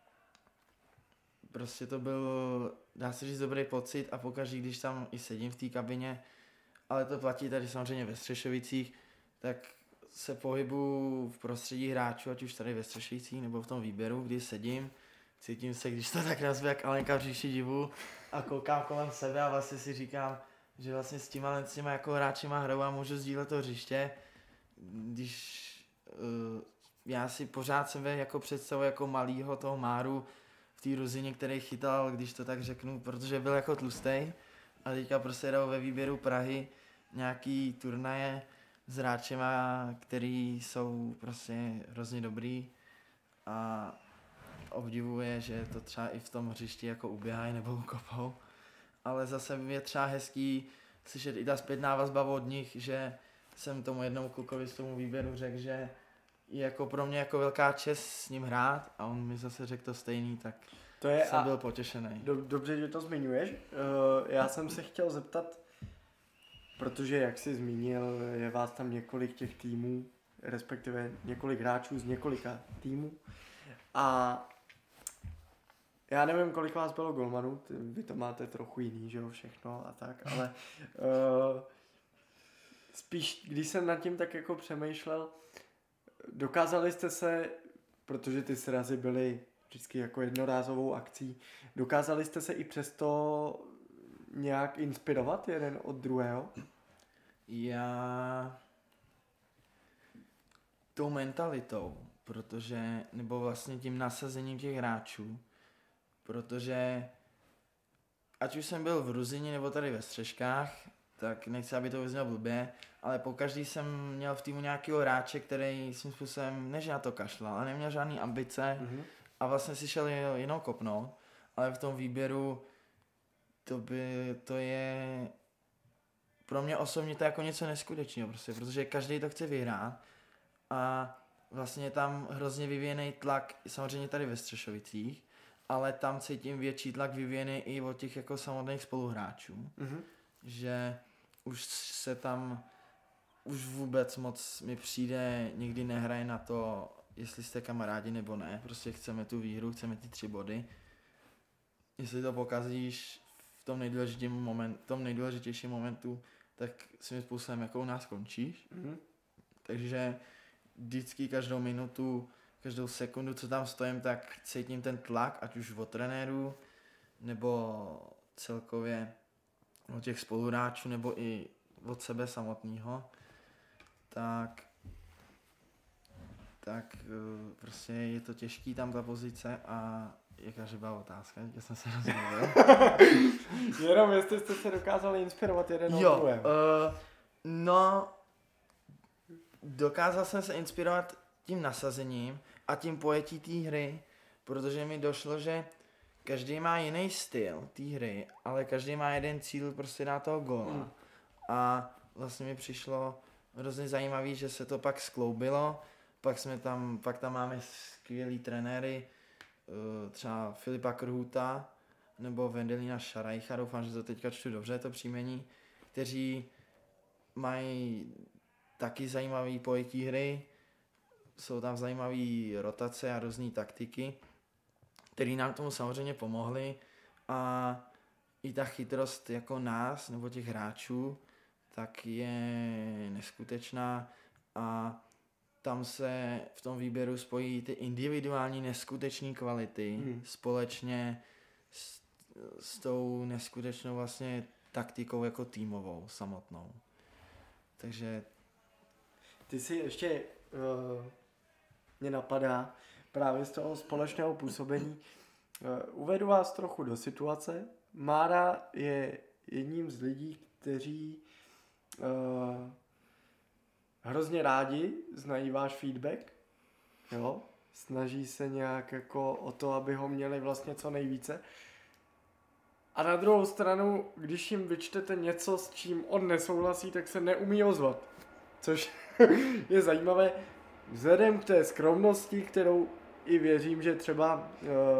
prostě to byl, dá se říct, dobrý pocit a pokaždé, když tam i sedím v té kabině, ale to platí tady samozřejmě ve Střešovicích, tak se pohybuju v prostředí hráčů, ať už tady ve Střešovicích nebo v tom výběru, kdy sedím, cítím se, když to tak nazvu, jak Alenka v říši divu a koukám kolem sebe a vlastně si říkám, že vlastně s těma, s těma jako hráčima hraju a můžu sdílet to hřiště, když uh, já si pořád sebe jako představuji jako malýho toho Máru v té Ruzině, který chytal, když to tak řeknu, protože byl jako tlustej a teďka prostě jdou ve výběru Prahy nějaký turnaje s hráčema, který jsou prostě hrozně dobrý a obdivuje, že to třeba i v tom hřišti jako uběhají nebo ukopou, ale zase je třeba hezký slyšet i ta zpětná vazba od nich, že jsem tomu jednomu klukovi z tomu výběru řekl, že je jako pro mě jako velká čest s ním hrát a on mi zase řekl to stejný, tak to je jsem byl potěšený. Do, dobře, že to zmiňuješ. Uh, já jsem se chtěl zeptat, protože jak jsi zmínil, je vás tam několik těch týmů, respektive několik hráčů z několika týmů a já nevím, kolik vás bylo golmanů, vy to máte trochu jiný, že jo, všechno a tak, ale uh, spíš, když jsem nad tím tak jako přemýšlel, dokázali jste se, protože ty srazy byly vždycky jako jednorázovou akcí, dokázali jste se i přesto nějak inspirovat jeden od druhého? Já tou mentalitou, protože, nebo vlastně tím nasazením těch hráčů, protože ať už jsem byl v Ruzině nebo tady ve Střeškách, tak nechci, aby to vyznělo blbě, ale pokaždý jsem měl v týmu nějakého hráče, který svým způsobem, než na to kašlal, ale neměl žádný ambice mm-hmm. a vlastně si šel jenom kopnout, ale v tom výběru to, by, to je pro mě osobně to je jako něco neskutečného prostě, protože každý to chce vyhrát a vlastně je tam hrozně vyvíjený tlak, samozřejmě tady ve Střešovicích, ale tam cítím větší tlak vyvíjený i od těch jako samotných spoluhráčů, mm-hmm. že už se tam, už vůbec moc mi přijde, někdy nehraje na to, jestli jste kamarádi nebo ne, prostě chceme tu výhru, chceme ty tři body. Jestli to pokazíš v tom nejdůležitějším, moment, v tom nejdůležitějším momentu, tak svým způsobem jako u nás končíš. Mm-hmm. Takže vždycky každou minutu, každou sekundu, co tam stojím, tak cítím ten tlak, ať už od trenéru, nebo celkově od těch spoluhráčů, nebo i od sebe samotného, tak, tak prostě je to těžký tam ta pozice a jakáže byla otázka, já jsem se rozmluvil. Jenom jestli jste se dokázali inspirovat jeden od druhého. Uh, no, dokázal jsem se inspirovat tím nasazením a tím pojetí té hry, protože mi došlo, že každý má jiný styl té hry, ale každý má jeden cíl prostě dát toho góla. Mm. A vlastně mi přišlo hrozně zajímavý, že se to pak skloubilo, pak jsme tam, pak tam máme skvělý trenéry, třeba Filipa Krhuta nebo Vendelina Šarajcha, doufám, že to teďka čtu dobře, to příjmení, kteří mají taky zajímavý pojetí hry, jsou tam zajímavé rotace a různé taktiky, které nám tomu samozřejmě pomohly a i ta chytrost jako nás nebo těch hráčů tak je neskutečná a tam se v tom výběru spojí ty individuální neskutečné kvality hmm. společně s, s tou neskutečnou vlastně taktikou jako týmovou samotnou. Takže ty si ještě uh, mě napadá právě z toho společného působení. Uh, uvedu vás trochu do situace. Mára je jedním z lidí, kteří uh, hrozně rádi znají váš feedback, jo? Snaží se nějak jako o to, aby ho měli vlastně co nejvíce. A na druhou stranu, když jim vyčtete něco, s čím on nesouhlasí, tak se neumí ozvat. Což je zajímavé vzhledem k té skromnosti, kterou i věřím, že třeba uh,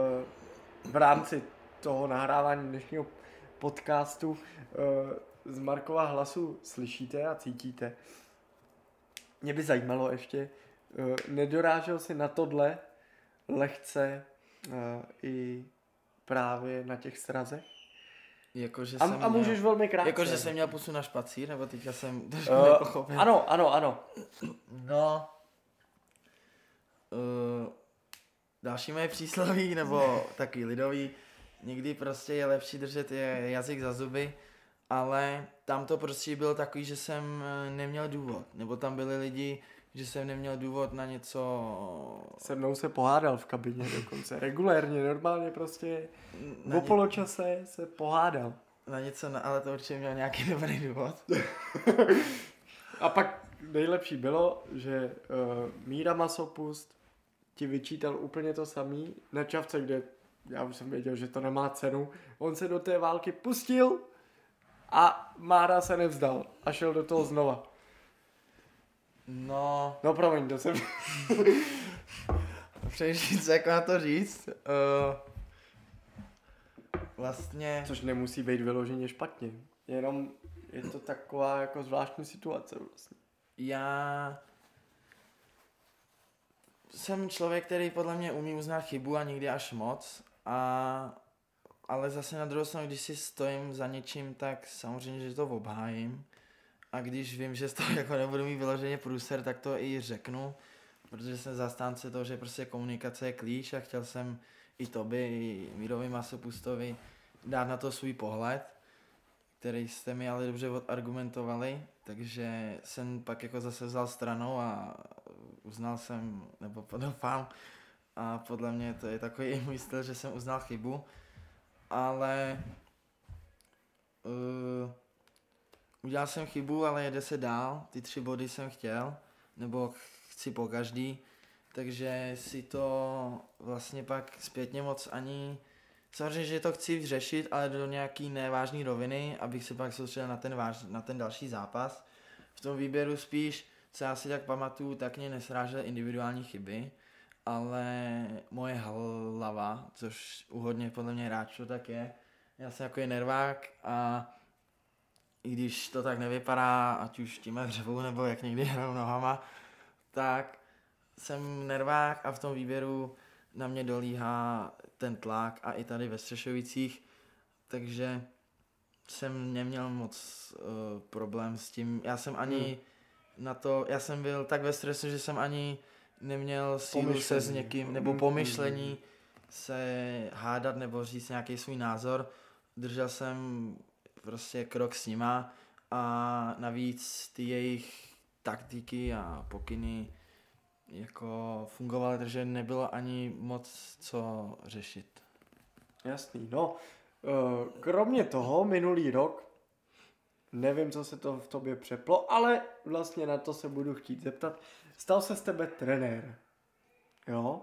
v rámci toho nahrávání dnešního podcastu uh, z Markova hlasu slyšíte a cítíte. Mě by zajímalo ještě, uh, nedorážel si na tohle lehce uh, i právě na těch srazech? Jakože A, jsem a můžeš měl, velmi krátce. Jakože jsem měl pusu na špacír, nebo teďka jsem trošku Uh, nepochopil. ano, ano, ano. No. Uh, další moje přísloví, nebo taky lidový, někdy prostě je lepší držet je jazyk za zuby, ale tam to prostě bylo takový, že jsem neměl důvod, nebo tam byli lidi, že jsem neměl důvod na něco... Se mnou se pohádal v kabině dokonce, regulérně, normálně prostě Na po ně... poločase se pohádal. Na něco, na... ale to určitě měl nějaký dobrý důvod. A pak nejlepší bylo, že uh, Míra Masopust ti vyčítal úplně to samý na čavce, kde já už jsem věděl, že to nemá cenu. On se do té války pustil a Mára se nevzdal a šel do toho znova. No... No promiň, to jsem... Přemýšlím se, jak na to říct. Uh, vlastně... Což nemusí být vyloženě špatně. Jenom je to taková jako zvláštní situace vlastně. Já... Jsem člověk, který podle mě umí uznat chybu a někdy až moc. A... Ale zase na druhou stranu, když si stojím za něčím, tak samozřejmě, že to obhájím. A když vím, že z toho jako nebudu mít vyloženě průser, tak to i řeknu. Protože jsem zastánce toho, že prostě komunikace je klíč a chtěl jsem i tobě, i Mírovi Masopustovi dát na to svůj pohled, který jste mi ale dobře odargumentovali, takže jsem pak jako zase vzal stranou a uznal jsem, nebo doufám, a podle mě to je takový i můj styl, že jsem uznal chybu, ale uh, udělal jsem chybu, ale jede se dál, ty tři body jsem chtěl, nebo chci po každý, takže si to vlastně pak zpětně moc ani, samozřejmě, že to chci řešit, ale do nějaký nevážný roviny, abych se pak soustředil na ten, váž, na ten další zápas. V tom výběru spíš, co já si tak pamatuju, tak mě nesrážely individuální chyby, ale moje hlava, což u hodně podle mě hráčů tak je, já jsem jako je nervák a i když to tak nevypadá, ať už tím hřebou nebo jak někdy hraju nohama, tak jsem nervák a v tom výběru na mě dolíhá ten tlak a i tady ve Střešovicích, takže jsem neměl moc uh, problém s tím. Já jsem ani hmm. na to, já jsem byl tak ve stresu, že jsem ani neměl sílu pomyšlení. se s někým, nebo pomyšlení hmm. se hádat nebo říct nějaký svůj názor. Držel jsem prostě krok s nima a navíc ty jejich taktiky a pokyny jako fungovaly, takže nebylo ani moc co řešit. Jasný, no. Kromě toho minulý rok, nevím, co se to v tobě přeplo, ale vlastně na to se budu chtít zeptat. Stal se z tebe trenér, jo?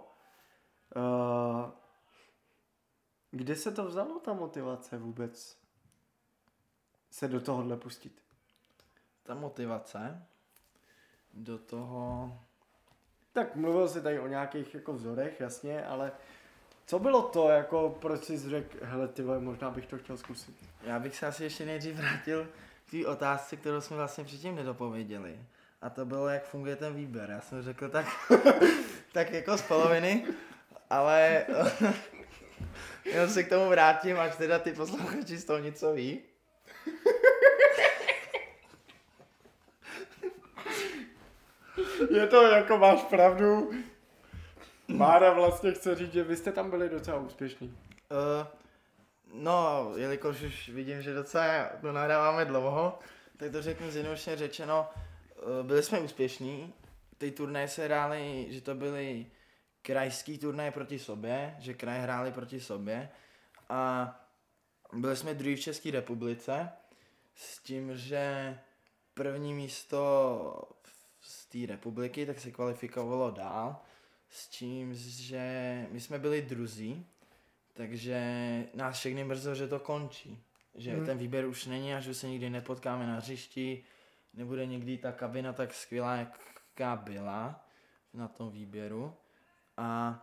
Kde se to vzalo, ta motivace vůbec se do tohohle pustit? Ta motivace do toho... Tak mluvil jsi tady o nějakých jako vzorech, jasně, ale co bylo to, jako proč jsi řekl, hele ty vole, možná bych to chtěl zkusit? Já bych se asi ještě nejdřív vrátil k té otázce, kterou jsme vlastně předtím nedopověděli. A to bylo, jak funguje ten výběr. Já jsem řekl tak, tak jako z poloviny, ale jenom se k tomu vrátím, až teda ty posluchači z toho něco ví. Je to jako máš pravdu. Mára vlastně chce říct, že vy jste tam byli docela úspěšní. Uh, no, jelikož už vidím, že docela to nahráváme dlouho, tak to řeknu zjednodušeně řečeno, uh, byli jsme úspěšní. Ty turnaje se hrály, že to byly krajský turnaje proti sobě, že kraje hráli proti sobě a byli jsme druhý v České republice s tím, že první místo z té republiky tak se kvalifikovalo dál s tím, že my jsme byli druzí, takže nás všechny mrzelo, že to končí. Že hmm. ten výběr už není a že se nikdy nepotkáme na hřišti, nebude nikdy ta kabina tak skvělá, jaká byla na tom výběru. A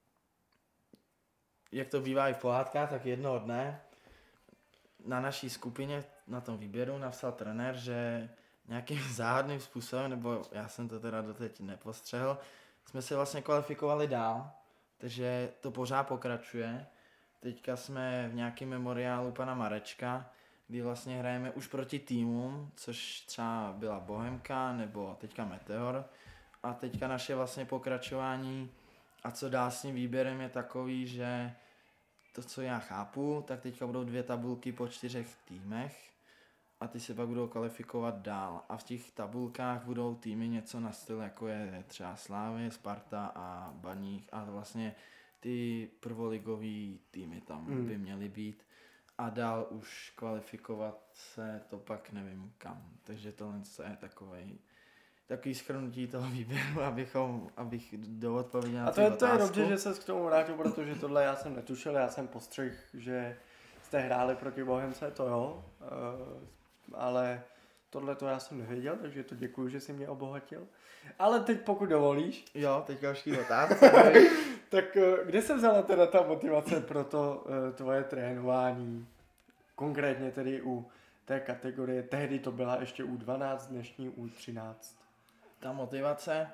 jak to bývá i v pohádkách, tak jednoho dne na naší skupině na tom výběru napsal trenér, že nějakým záhadným způsobem, nebo já jsem to teda doteď nepostřehl, jsme se vlastně kvalifikovali dál, takže to pořád pokračuje. teďka jsme v nějakém memoriálu pana Marečka, kdy vlastně hrajeme už proti týmům, což třeba byla Bohemka nebo teďka Meteor. A teďka naše vlastně pokračování a co dál s tím výběrem je takový, že to, co já chápu, tak teďka budou dvě tabulky po čtyřech týmech a ty se pak budou kvalifikovat dál. A v těch tabulkách budou týmy něco na styl, jako je třeba Slávy, Sparta a Baník a vlastně ty prvoligový týmy tam mm. by měly být. A dál už kvalifikovat se to pak nevím kam. Takže tohle je takovej takový shrnutí toho výběru, abychom, abych doodpověděl na a to je, to je otázku. dobře, že se k tomu vrátil, protože tohle já jsem netušil, já jsem postřihl, že jste hráli proti Bohemce, to jo, ale tohle to já jsem nevěděl, takže to děkuju, že jsi mě obohatil. Ale teď pokud dovolíš. Jo, teďka už chvíli otázka. Tak kde se vzala teda ta motivace pro to tvoje trénování, konkrétně tedy u té kategorie, tehdy to byla ještě U dvanáct, dnešní U třináct. Ta motivace,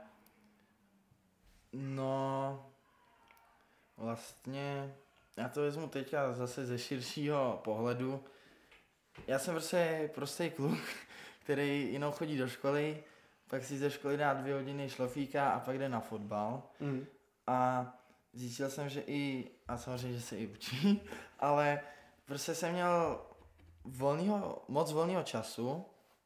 no vlastně, já to vezmu teďka zase ze širšího pohledu. Já jsem prostě prostý kluk, který jenom chodí do školy, pak si ze školy dá dvě hodiny šlofíka a pak jde na fotbal. Mm. A zjistil jsem, že i, a samozřejmě, že se i učí, ale prostě jsem měl volnýho, moc volného času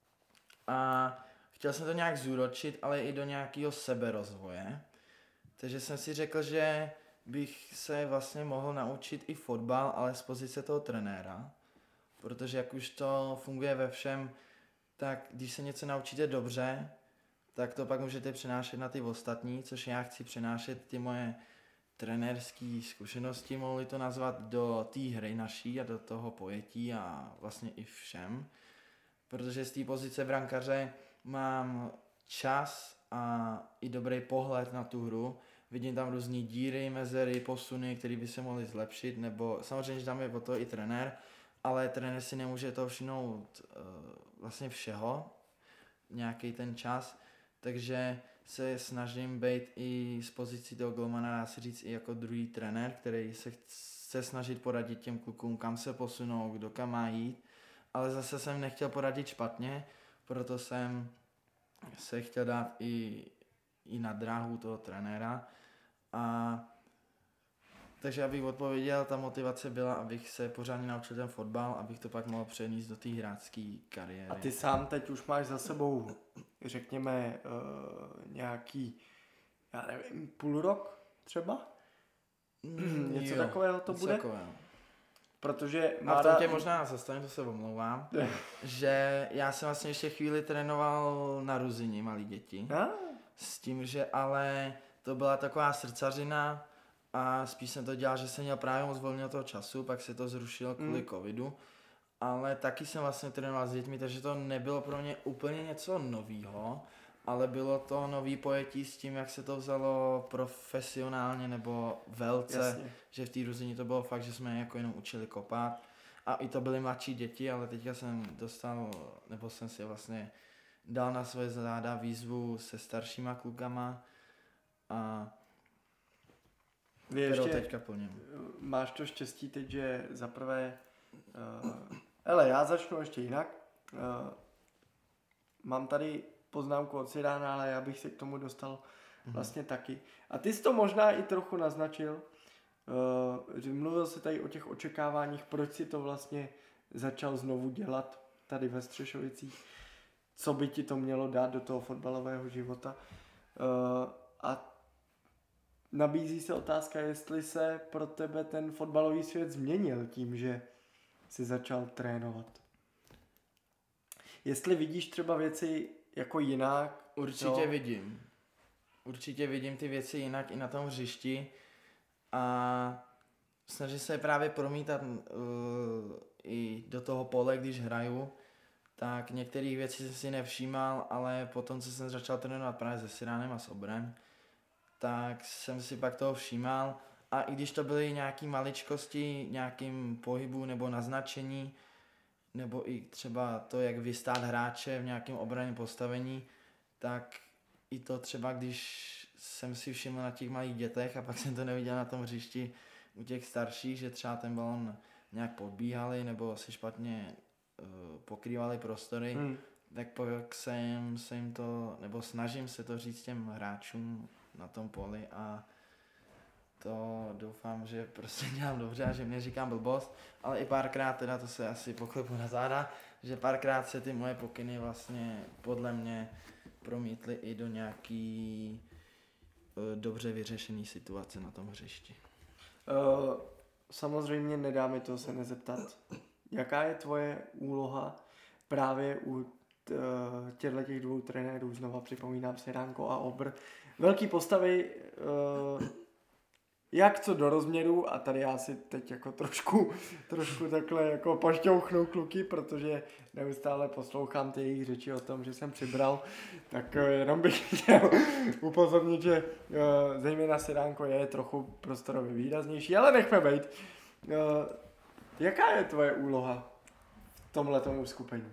a chtěl jsem to nějak zúročit, ale i do nějakého seberozvoje. Takže jsem si řekl, že bych se vlastně mohl naučit i fotbal, ale z pozice toho trenéra. Protože jak už to funguje ve všem, tak když se něco naučíte dobře, tak to pak můžete přenášet na ty ostatní, což já chci přenášet ty moje trenérské zkušenosti, mohli to nazvat, do té hry naší a do toho pojetí a vlastně i všem. Protože z té pozice brankaře mám čas a i dobrý pohled na tu hru. Vidím tam různý díry, mezery, posuny, které by se mohly zlepšit, nebo samozřejmě, že tam je o to i trenér, ale trenér si nemůže toho všimnout uh, vlastně všeho, nějaký ten čas, takže se snažím být i z pozicí toho golmana, dá se říct, i jako druhý trenér, který se chce snažit poradit těm klukům, kam se posunou, kdo kam má jít, ale zase jsem nechtěl poradit špatně, proto jsem se chtěl dát i, i na dráhu toho trenéra. A takže abych odpověděl, ta motivace byla, abych se pořádně naučil ten fotbal, abych to pak mohl přenést do té hráčské kariéry. A ty sám teď už máš za sebou, řekněme, uh, nějaký, já nevím, půl rok třeba? Mm, něco jo, takového to bude? Takového. Protože Mára... A v tom tě možná zastavím, to se omlouvám, že já jsem vlastně ještě chvíli trénoval na Ruzini malý děti. A? S tím, že ale to byla taková srdcařina a spíš jsem to dělal, že jsem měl právě moc volného toho času, pak se to zrušilo kvůli mm. covidu. Ale taky jsem vlastně trénoval s dětmi, takže to nebylo pro mě úplně něco novýho, ale bylo to nový pojetí s tím, jak se to vzalo profesionálně nebo velce, jasně. Že v té Ruzině to bylo fakt, že jsme jako jenom učili kopat a i to byly mladší děti, ale teďka jsem dostal, nebo jsem si vlastně dal na svoje záda výzvu se staršíma klukama a kterou teďka plním. Máš to štěstí teď, že zaprvé, uh, hele, já začnu ještě jinak, uh, mám tady poznámku od Sirána, ale já bych se k tomu dostal vlastně mm. taky. A ty jsi to možná i trochu naznačil, uh, mluvil jsi tady o těch očekáváních, proč si to vlastně začal znovu dělat tady ve Střešovicích, co by ti to mělo dát do toho fotbalového života. Uh, a nabízí se otázka, jestli se pro tebe ten fotbalový svět změnil tím, že jsi začal trénovat. Jestli vidíš třeba věci jako jinak. Určitě jo. vidím. Určitě vidím ty věci jinak i na tom hřišti a snažím se právě promítat uh, i do toho pole, když hraju, tak některých věcí jsem si nevšímal, ale potom, co jsem začal trénovat právě se Siránem a s Obrem, tak jsem si pak toho všímal a i když to byly nějaký maličkosti, nějakým pohybu nebo naznačení, nebo i třeba to, jak vystát hráče v nějakém obranném postavení, tak i to třeba, když jsem si všiml na těch malých dětech a pak jsem to neviděl na tom hřišti, u těch starších, že třeba ten balon nějak podbíhali nebo si špatně uh, pokrývali prostory, hmm. tak pak jsem se jim to, nebo snažím se to říct těm hráčům na tom poli a to doufám, že prostě dělám dobře a že mě říkám blbost, ale i párkrát teda to se asi poklepu na záda, že párkrát se ty moje pokyny vlastně podle mě promítly i do nějaký uh, dobře vyřešený situace na tom hřišti. Uh, samozřejmě nedá mi to se nezeptat. Jaká je tvoje úloha právě u těchto těch dvou trenérů? Znova připomínám si Ránko a Obr. Velký postavy, uh, jak co do rozměru, a tady já si teď jako trošku, trošku takhle jako pošťouchnu kluky, protože neustále poslouchám ty jejich řeči o tom, že jsem přibral, tak uh, jenom bych chtěl upozornit, že uh, zejména Siránko je trochu prostorově výraznější, ale nechme bejt. Uh, jaká je tvoje úloha v tomhletom uskupení?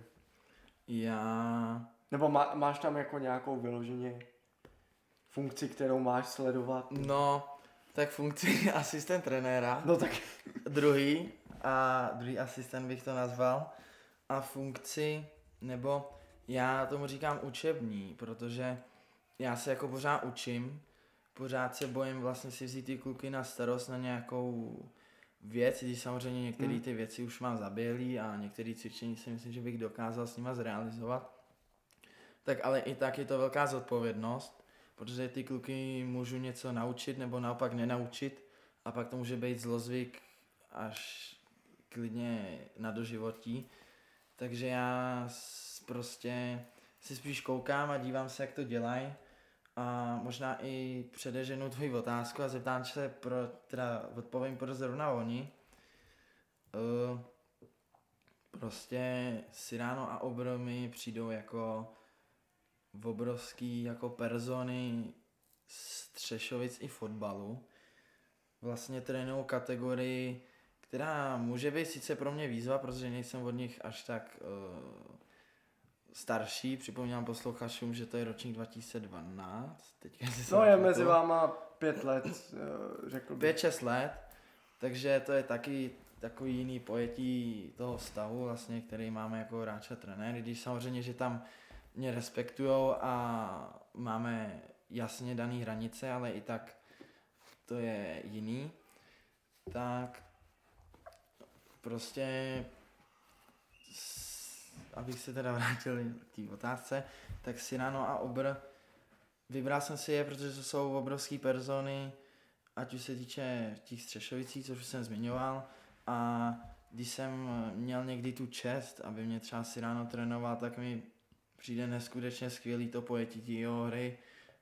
Já... Nebo má, máš tam jako nějakou vyloženě funkci, kterou máš sledovat? No, tak funkci asistent trenéra. No tak. Druhý a druhý asistent bych to nazval. A funkci, nebo já tomu říkám učební, protože já se jako pořád učím, pořád se bojím vlastně si vzít ty kluky na starost na nějakou věc, když samozřejmě některé ty věci už mám zaběhlý a některé cvičení si myslím, že bych dokázal s nima zrealizovat. Tak ale i tak je to velká zodpovědnost, protože ty kluky můžu něco naučit nebo naopak nenaučit a pak to může být zlozvyk až klidně na doživotí. Takže já prostě si spíš koukám a dívám se, jak to dělají a možná i předeženu tvoji otázku a zeptám se, pro, teda odpovím, proč zrovna oni. Uh, prostě Cyrano a Obr mi přijdou jako obrovský jako persony z Třešovic i fotbalu. Vlastně trénují kategorii, která může být sice pro mě výzva, protože nejsem od nich až tak uh, starší. Připomínám posluchačům, že to je ročník dva tisíce dvanáct. Teďka si no je mezi váma pět let, řekl bych. Pět, šest let, takže to je taky takový jiný pojetí toho vztahu, vlastně, který máme jako hráč a trenér, když samozřejmě, že tam mě respektujou a máme jasně daný hranice, ale i tak to je jiný. Tak prostě, abych se teda vrátil k té otázce, tak Cyrano a Obr, vybral jsem si je, protože to jsou obrovský persony, ať už se týče těch Střešovicí, což už jsem zmiňoval, a když jsem měl někdy tu čest, aby mě třeba Cyrano trénoval, tak mi přijde neskutečně skvělý to pojetí té jeho hry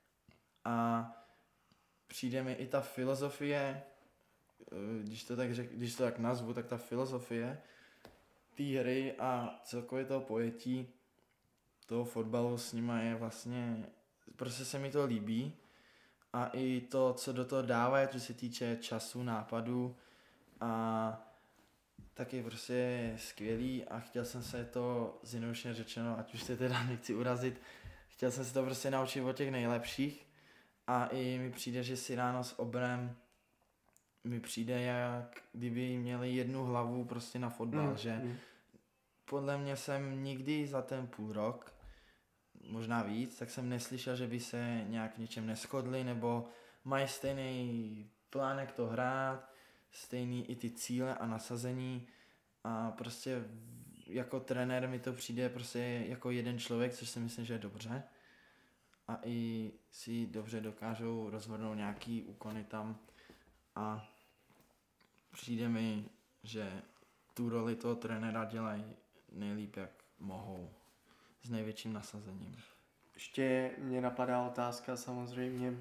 a přijde mi i ta filozofie, když to tak, řek, když to tak nazvu, tak ta filozofie té hry a celkově toho pojetí toho fotbalu s nima je vlastně, prostě se mi to líbí a i to, co do toho dává, co se týče času, nápadu a tak je prostě skvělý a chtěl jsem se to zjednodušeně řečeno, ať už se teda nechci urazit, chtěl jsem se to prostě naučit od těch nejlepších a i mi přijde, že Cyrano s Obrem mi přijde, jak kdyby měli jednu hlavu prostě na fotbal, mm, že mm. podle mě jsem nikdy za ten půl rok, možná víc, tak jsem neslyšel, že by se nějak v něčem neshodli, nebo mají stejný plán, jak to hrát, stejný i ty cíle a nasazení a prostě jako trenér mi to přijde prostě jako jeden člověk, což si myslím, že je dobře a i si dobře dokážou rozhodnout nějaký úkony tam a přijde mi, že tu roli toho trenéra dělají nejlíp, jak mohou, s největším nasazením. Ještě mě napadá otázka samozřejmě.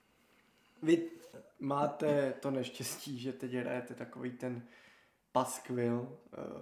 Vy máte to neštěstí, že teď hrajete takový ten paskvil uh,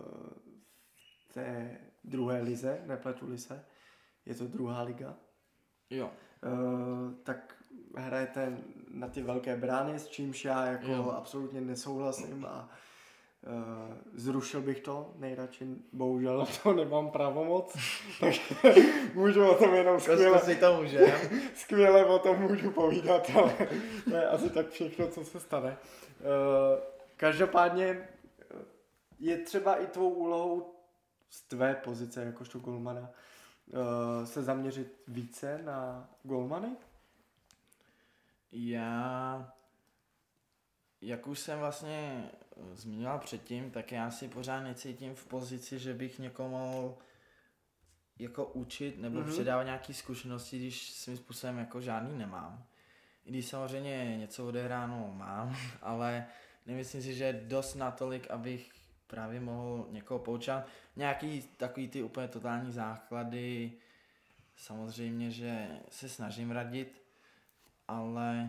v té druhé lize, nepletu-li se, je to druhá liga. Jo. Uh, tak hrajete na ty velké brány, s čímž já jako jo. absolutně nesouhlasím a uh, zrušil bych to nejradši, bohužel to nemám pravomoc, takže můžu o tom jenom skvěle, si to může. skvěle o tom můžu povídat, ale to je asi tak všechno, co se stane. Uh, každopádně je třeba i tvou úlohou z tvé pozice jakožto golmana se zaměřit více na golmany? Já, jak už jsem vlastně zmínil předtím, tak já si pořád necítím v pozici, že bych někomu mohl jako učit nebo mm-hmm. předávat nějaké zkušenosti, když svým způsobem jako žádný nemám. I když samozřejmě něco odehráno mám, ale nemyslím si, že je dost natolik, abych právě mohl někoho poučat. Nějaký takový ty úplně totální základy, samozřejmě, že se snažím radit, ale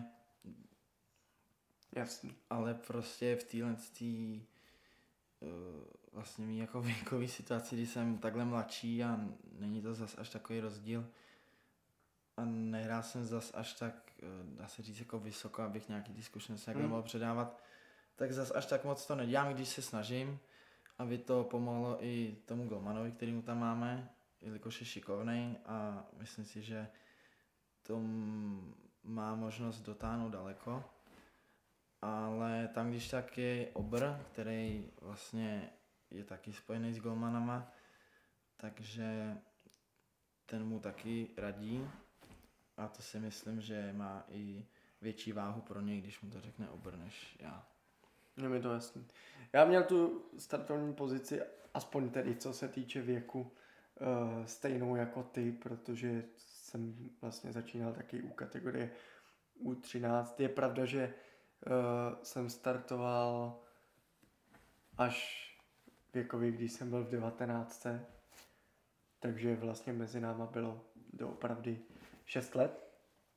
jasný. Ale prostě v téhle tý, uh, vlastně mý jako věkový situaci, kdy jsem takhle mladší a není to zas až takový rozdíl a nehrál jsem zas až tak, uh, dá se říct, jako vysoko, abych nějaký ty zkušenosti hmm. mohl předávat, tak zas až tak moc to nedělám, když se snažím, aby to pomohlo i tomu golmanovi, kterýmu tam máme, jelikož je šikovnej a myslím si, že to má možnost dotáhnout daleko. Ale tam, když tak je obr, který vlastně je taky spojený s golmanama, takže ten mu taky radí a to si myslím, že má i větší váhu pro něj, když mu to řekne obr než já. Je mi to jasný. Já měl tu startovní pozici, aspoň tedy co se týče věku, stejnou jako ty, protože jsem vlastně začínal taky u kategorie U třináct. Je pravda, že Uh, jsem startoval až věkově, když jsem byl v devatenáctce, takže vlastně mezi náma bylo doopravdy šest let.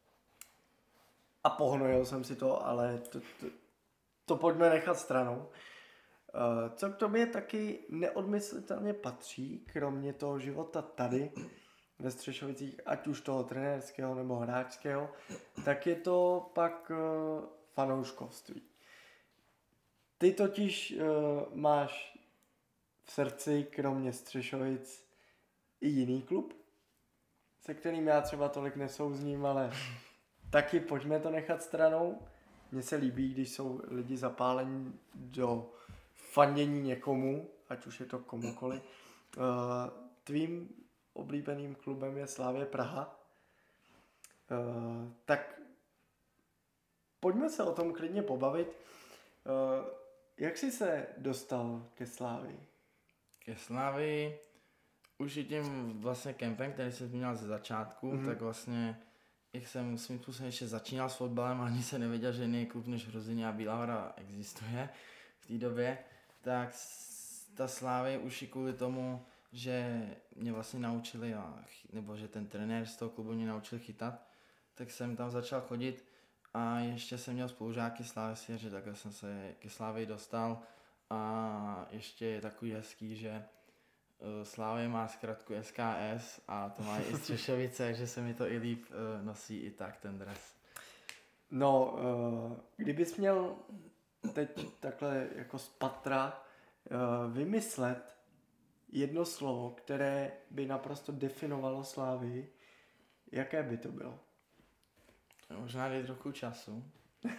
A pohnojil jsem si to, ale to, to, to pojďme nechat stranou. Uh, co k tobě taky neodmyslitelně patří, kromě toho života tady ve Střešovicích, ať už toho trenérského nebo hráčského, tak je to pak uh, fanouškovství. Ty totiž uh, máš v srdci, kromě Střešovic, i jiný klub, se kterým já třeba tolik nesouzním, ale taky pojďme to nechat stranou. Mně se líbí, když jsou lidi zapálení do fandění někomu, ať už je to komukoliv. Uh, tvým oblíbeným klubem je Slavia Praha. Uh, tak pojďme se o tom klidně pobavit. Uh, jak jsi se dostal ke Slavii? Ke Slavii už i tím vlastně kempem, který jsem zmínil ze začátku, mm-hmm. tak vlastně jak jsem svým způsobem ještě začínal s fotbalem, ani se nevěděl, že jiný klub než Hrozině a Bílá Hora existuje v té době, tak ta Slavie už i kvůli tomu, že mě vlastně naučili, nebo že ten trenér z toho klubu mě naučil chytat, tak jsem tam začal chodit a ještě jsem měl spolužáky Slávy, že takhle jsem se ke Slávii dostal a ještě je takový hezký, že Slavia má zkratku S K S a to má i Střešovice, že se mi to i líp nosí i tak ten dres. No, kdybys měl teď takhle jako z patra vymyslet jedno slovo, které by naprosto definovalo Slavii, jaké by to bylo? Možná dej trochu času. uh,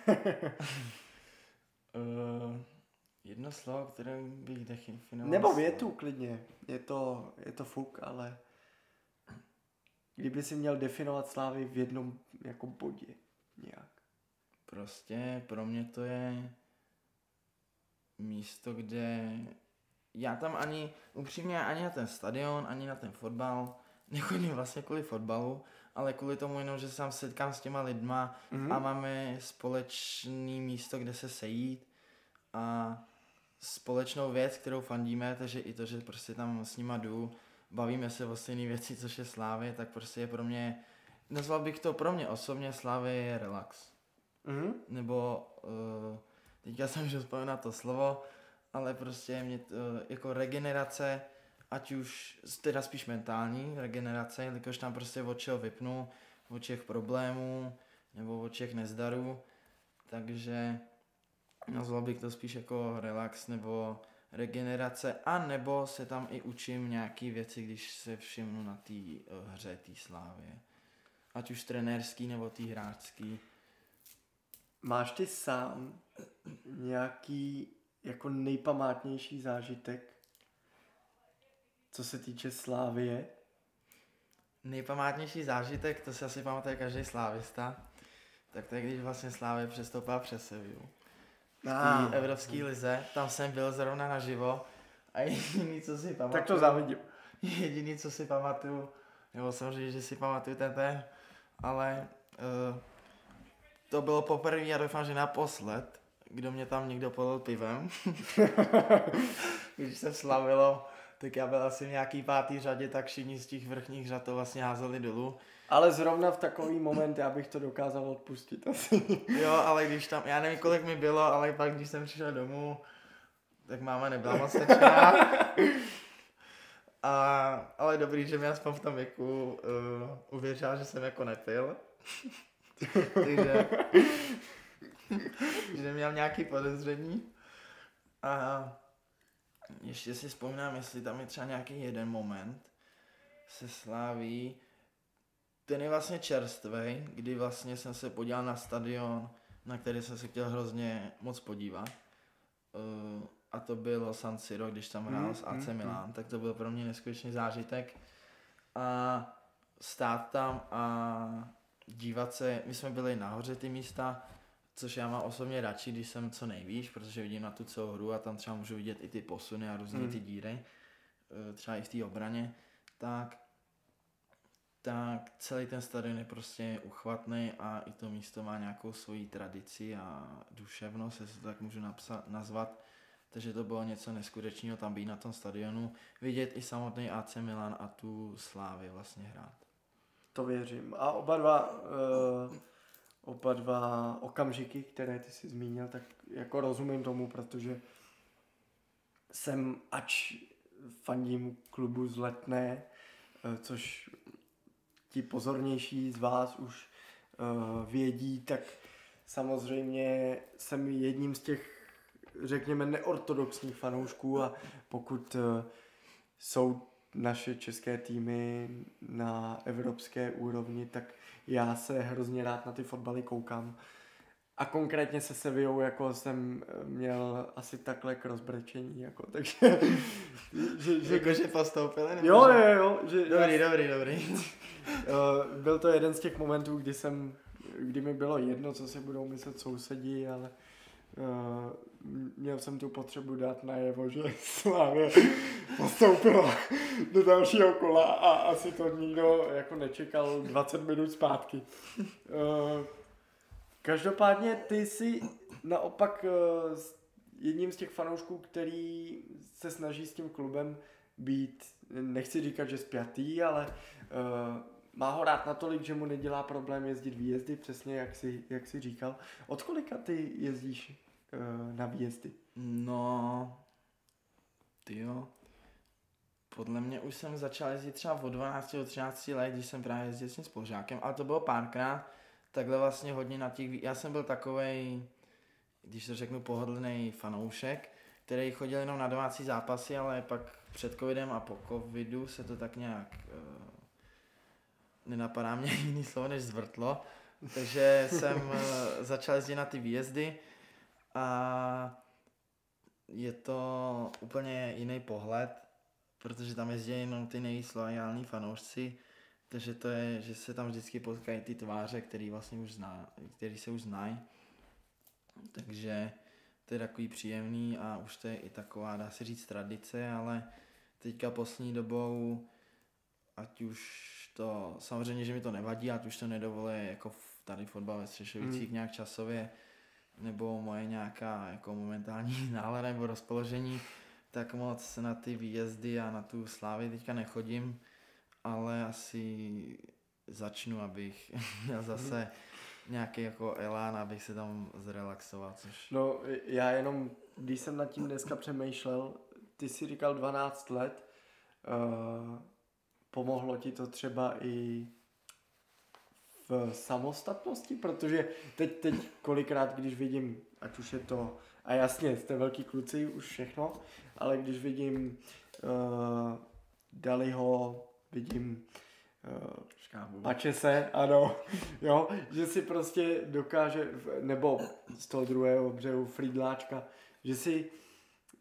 jedno slovo, které bych definoval. Nebo větu klidně. Je to, je to fuk, ale kdyby si měl definovat Slavii v jednom jako bodě nějak. Prostě pro mě to je místo, kde já tam ani, upřímně ani na ten stadion, ani na ten fotbal, nechodím vlastně kvůli fotbalu, ale kvůli tomu jenom, že se tam setkám s těma lidma mm-hmm. a máme společný místo, kde se sejít a společnou věc, kterou fandíme, takže i to, že prostě tam s nima jdu, bavíme se o stejné věci, což je Slavie, tak prostě je pro mě, nazval bych to pro mě osobně, Slavie je relax. Mm-hmm. Nebo, uh, teďka jsem už vzpomněl to slovo, ale prostě mě to, jako regenerace, ať už teda spíš mentální regenerace, jelikož tam prostě od čeho vypnu, od všech problémů nebo od všech nezdarů, takže nazval bych to spíš jako relax nebo regenerace, a nebo se tam i učím nějaký věci, když se všimnu na té uh, hře té Slávie. Ať už trenérský nebo tý hráčský. Máš ty sám nějaký jako nejpamátnější zážitek, co se týče Slávie? Nejpamátnější zážitek, to si asi pamatuje každý slávista, tak to je, když vlastně Slávě přestoupila přes Sevillu. V Ah. té evropské lize, tam jsem byl zrovna naživo a jediný, co si pamatuju... Tak to závidím. Jediný, co si pamatuju, nebo samozřejmě, že si pamatuju ten ten, ale uh, to bylo poprvé a doufám, že naposled, kdo mě tam někdo podal pivem. Když se slavilo, tak já byl asi v nějaký pátý řadě, tak všichni z těch vrchních řad to vlastně házeli dolů. Ale zrovna v takový moment já bych to dokázal odpustit asi. Jo, ale když tam, já nevím, kolik mi bylo, ale pak když jsem přišel domů, tak máma nebyla moc tečná. A, ale dobrý, že mi aspoň v tom věku uh, uvěřila, že jsem jako nepil. Takže že měl nějaký podezření. A ještě si vzpomínám, jestli tam je třeba nějaký jeden moment se Slaví. Ten je vlastně čerstvej, kdy vlastně jsem se podíval na stadion, na který jsem se chtěl hrozně moc podívat. Uh, a to bylo San Siro, když tam hrál mm, s A C mm, Milan, mm. tak to byl pro mě neskutečný zážitek. A stát tam a dívat se, my jsme byli nahoře ty místa, což já mám osobně radši, když jsem co nejvíš, protože vidím na tu celou hru a tam třeba můžu vidět i ty posuny a různé mm. ty díry, třeba i v té obraně, tak, tak celý ten stadion je prostě uchvatný a i to místo má nějakou svoji tradici a duševnost, jestli to tak můžu napsat, nazvat. Takže to bylo něco neskutečného tam být na tom stadionu, vidět i samotný A C Milan a tu Slávy vlastně hrát. To věřím. A oba dva, uh, oba dva okamžiky, které ty jsi zmínil, tak jako rozumím tomu, protože jsem, ač fandím klubu z Letné, uh, což ti pozornější z vás už uh, vědí, tak samozřejmě jsem jedním z těch, řekněme, neortodoxních fanoušků a pokud uh, jsou naše české týmy na evropské úrovni, tak já se hrozně rád na ty fotbaly koukám. A konkrétně se Sevillou jako jsem měl asi takhle k rozbrečení, jako, takže... že, že, jako, že postoupili? Nebo jo, jo, jo. Že dobrý, já, dobrý, dobrý. Byl to jeden z těch momentů, kdy jsem, kdy mi bylo jedno, co si budou myslet sousedí, ale uh, měl jsem tu potřebu dát najevo, že Slávě postoupila do dalšího kola a asi to nikdo jako nečekal dvacet minut zpátky. Uh, každopádně ty jsi naopak uh, jedním z těch fanoušků, který se snaží s tím klubem být, nechci říkat, že spjatý, ale uh, má ho rád natolik, že mu nedělá problém jezdit výjezdy, přesně jak jsi, jak jsi říkal. Od kolika ty jezdíš uh, na výjezdy? No, tyjo, podle mě už jsem začal jezdit třeba od dvanácti do třinácti let, když jsem právě jezdil s tím spolužákem, ale to bylo párkrát, takhle vlastně hodně na těch, já jsem byl takovej, když to řeknu, pohodlný fanoušek, který chodil jenom na domácí zápasy, ale pak před covidem a po covidu se to tak nějak, uh, nenapadá mě jiný slovo než zvrtlo, takže jsem uh, začal jezdit na ty výjezdy a je to úplně jiný pohled, protože tam jezdí jenom ty nejvíc loajální fanoušci, takže to je, že se tam vždycky potkají ty tváře, který vlastně už zná, který se už znají, takže to je takový příjemný a už to je i taková, dá se říct, tradice, ale teďka poslední dobou, ať už to, samozřejmě, že mi to nevadí, ať už to nedovolí jako tady fotbal ve Střešovicích mm. nějak časově, nebo moje nějaká jako momentální nálada nebo rozpoložení, tak moc na ty výjezdy a na tu Slávy teďka nechodím, ale asi začnu, abych měl zase nějaký jako elán, abych se tam zrelaxoval, což... No já jenom, když jsem nad tím dneska přemýšlel, ty jsi říkal dvanáct let, uh, pomohlo ti to třeba i v samostatnosti, protože teď, teď kolikrát, když vidím, ať už je to, a jasně, jste velký kluci, už všechno, ale když vidím uh, Daliho, vidím uh, Pačese, ano, jo, že si prostě dokáže, nebo z toho druhého břehu Frýdláčka, že si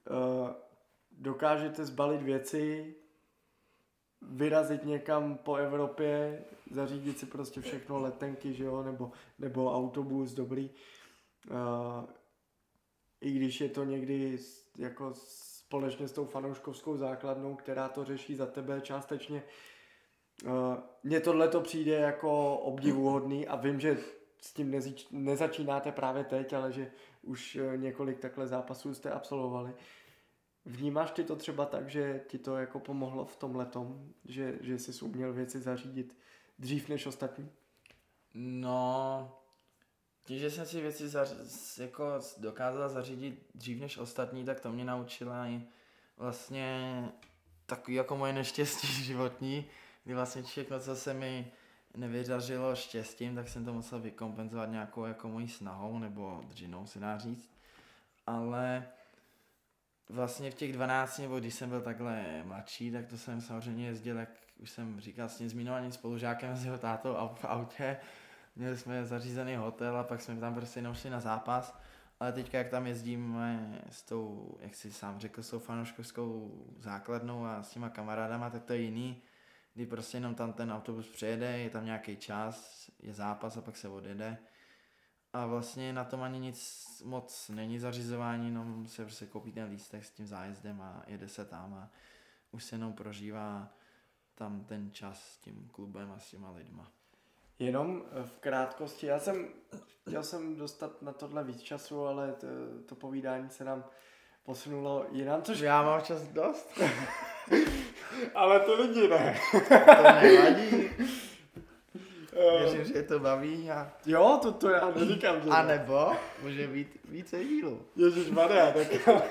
uh, dokážete zbalit věci, vyrazit někam po Evropě, zařídit si prostě všechno, letenky, že jo, nebo, nebo autobus, dobrý. Uh, I když je to někdy jako společně s tou fanouškovskou základnou, která to řeší za tebe částečně. Uh, mně tohle to přijde jako obdivuhodný a vím, že s tím nezič, nezačínáte právě teď, ale že už několik takhle zápasů jste absolvovali. Vnímáš ty to třeba tak, že ti to jako pomohlo v tomhletom, že, že jsi uměl věci zařídit dřív než ostatní? No, tím, že jsem si věci zař- jako dokázal zařídit dřív než ostatní, tak to mě naučila i vlastně takový jako moje neštěstí životní, kdy vlastně všechno, co se mi nevyřařilo štěstím, tak jsem to musel vykompenzovat nějakou jako mojí snahou nebo dřinou, se dá říct. Ale vlastně v těch dvanácti, nebo když jsem byl takhle mladší, tak to jsem samozřejmě jezdil, jak už jsem říkal, s tím zmiňovaným spolužákem s jeho tátou v autě. Měli jsme zařízený hotel a pak jsme tam prostě jenom šli na zápas. Ale teďka, jak tam jezdíme s tou, jak si sám řekl, s tou fanouškovskou základnou a s těma kamarádama, tak to je jiný. Kdy prostě jenom tam ten autobus přejede, je tam nějaký čas, je zápas a pak se odjede. A vlastně na tom ani nic moc není zařizování, jenom se prostě koupí ten lístek s tím zájezdem a jede se tam a už se jenom prožívá tam ten čas s tím klubem a s těma lidma. Jenom v krátkosti, já jsem chtěl jsem dostat na tohle víc času, ale to, to povídání se nám posunulo jinam, což... Já mám čas dost. Ale to lidi ne. To nevadí. Věřím, že to baví a... Jo, to, to já neříkám, že A nebo může být více dílů. Ježišmarja, tak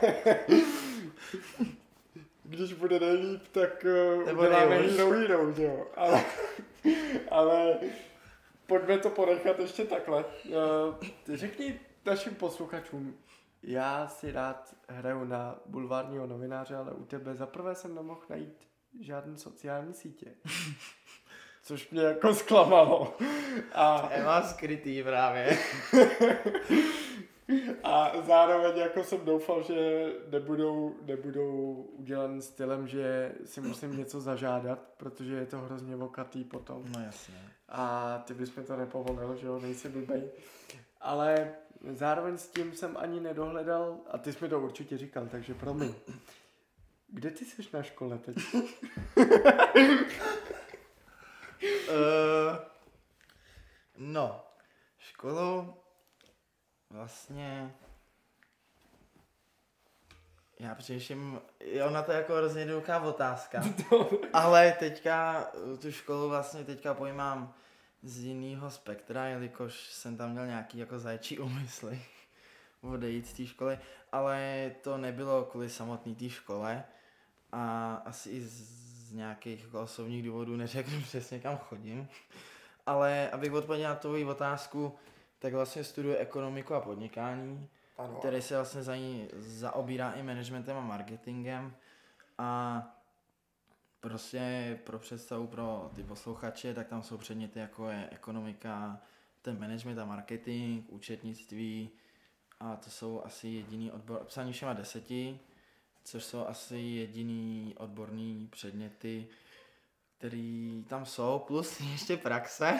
když bude nejlíp, tak uh, uděláme Hero Hero, že jo. Ale, ale pojďme to ponechat ještě takhle. Uh, řekni našim posluchačům, já si rád hraju na bulvárního novináře, ale u tebe zaprvé jsem nemohl najít žádný sociální sítě. Což mě jako zklamalo. A Ema skrytý právě. A zároveň jako jsem doufal, že nebudou, nebudou udělaný stylem, že si musím něco zažádat, protože je to hrozně vokatý potom. No jasně. A ty bys mi to nepovolil, že jo, nejsi blbej. Ale zároveň s tím jsem ani nedohledal, a ty jsi mi to určitě říkal, takže promiň. Kde ty jsi na škole teď? uh, no, školu vlastně já především, ona to je jako hrozně jednoduchá otázka, ale teďka tu školu vlastně teďka pojímám z jiného spektra, jelikož jsem tam měl nějaký jako zajčí úmysly odejít z té školy, ale to nebylo kvůli samotné té škole a asi i z nějakých jako osobních důvodů neřeknu přesně kam chodím, ale abych odpověděl na tvoji otázku, tak vlastně studuji ekonomiku a podnikání, ano, který se vlastně za ní zaobírá i managementem a marketingem a prostě pro představu pro ty posluchače, tak tam jsou předměty jako je ekonomika, ten management a marketing, účetnictví a to jsou asi jediný odbor, psaní všema deseti, což jsou asi jediný odborný předměty, který tam jsou, plus ještě praxe.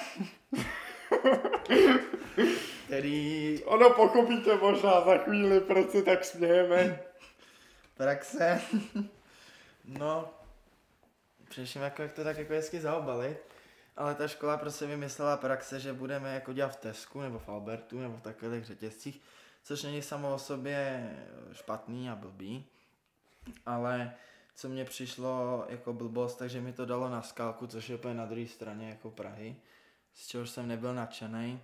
Který... Ono pochopíte možná za chvíli, proč se tak smějeme. Praxe. No, především jako jak to tak jako hezky zaobalit, ale ta škola prostě vymyslela praxe, že budeme jako dělat v Tesku nebo v Albertu nebo v takových řetězcích, což není samo o sobě špatný a blbý, ale co mně přišlo jako blbost, takže mi to dalo na Skalku, což je úplně na druhé straně jako Prahy, z čehož jsem nebyl nadšenej.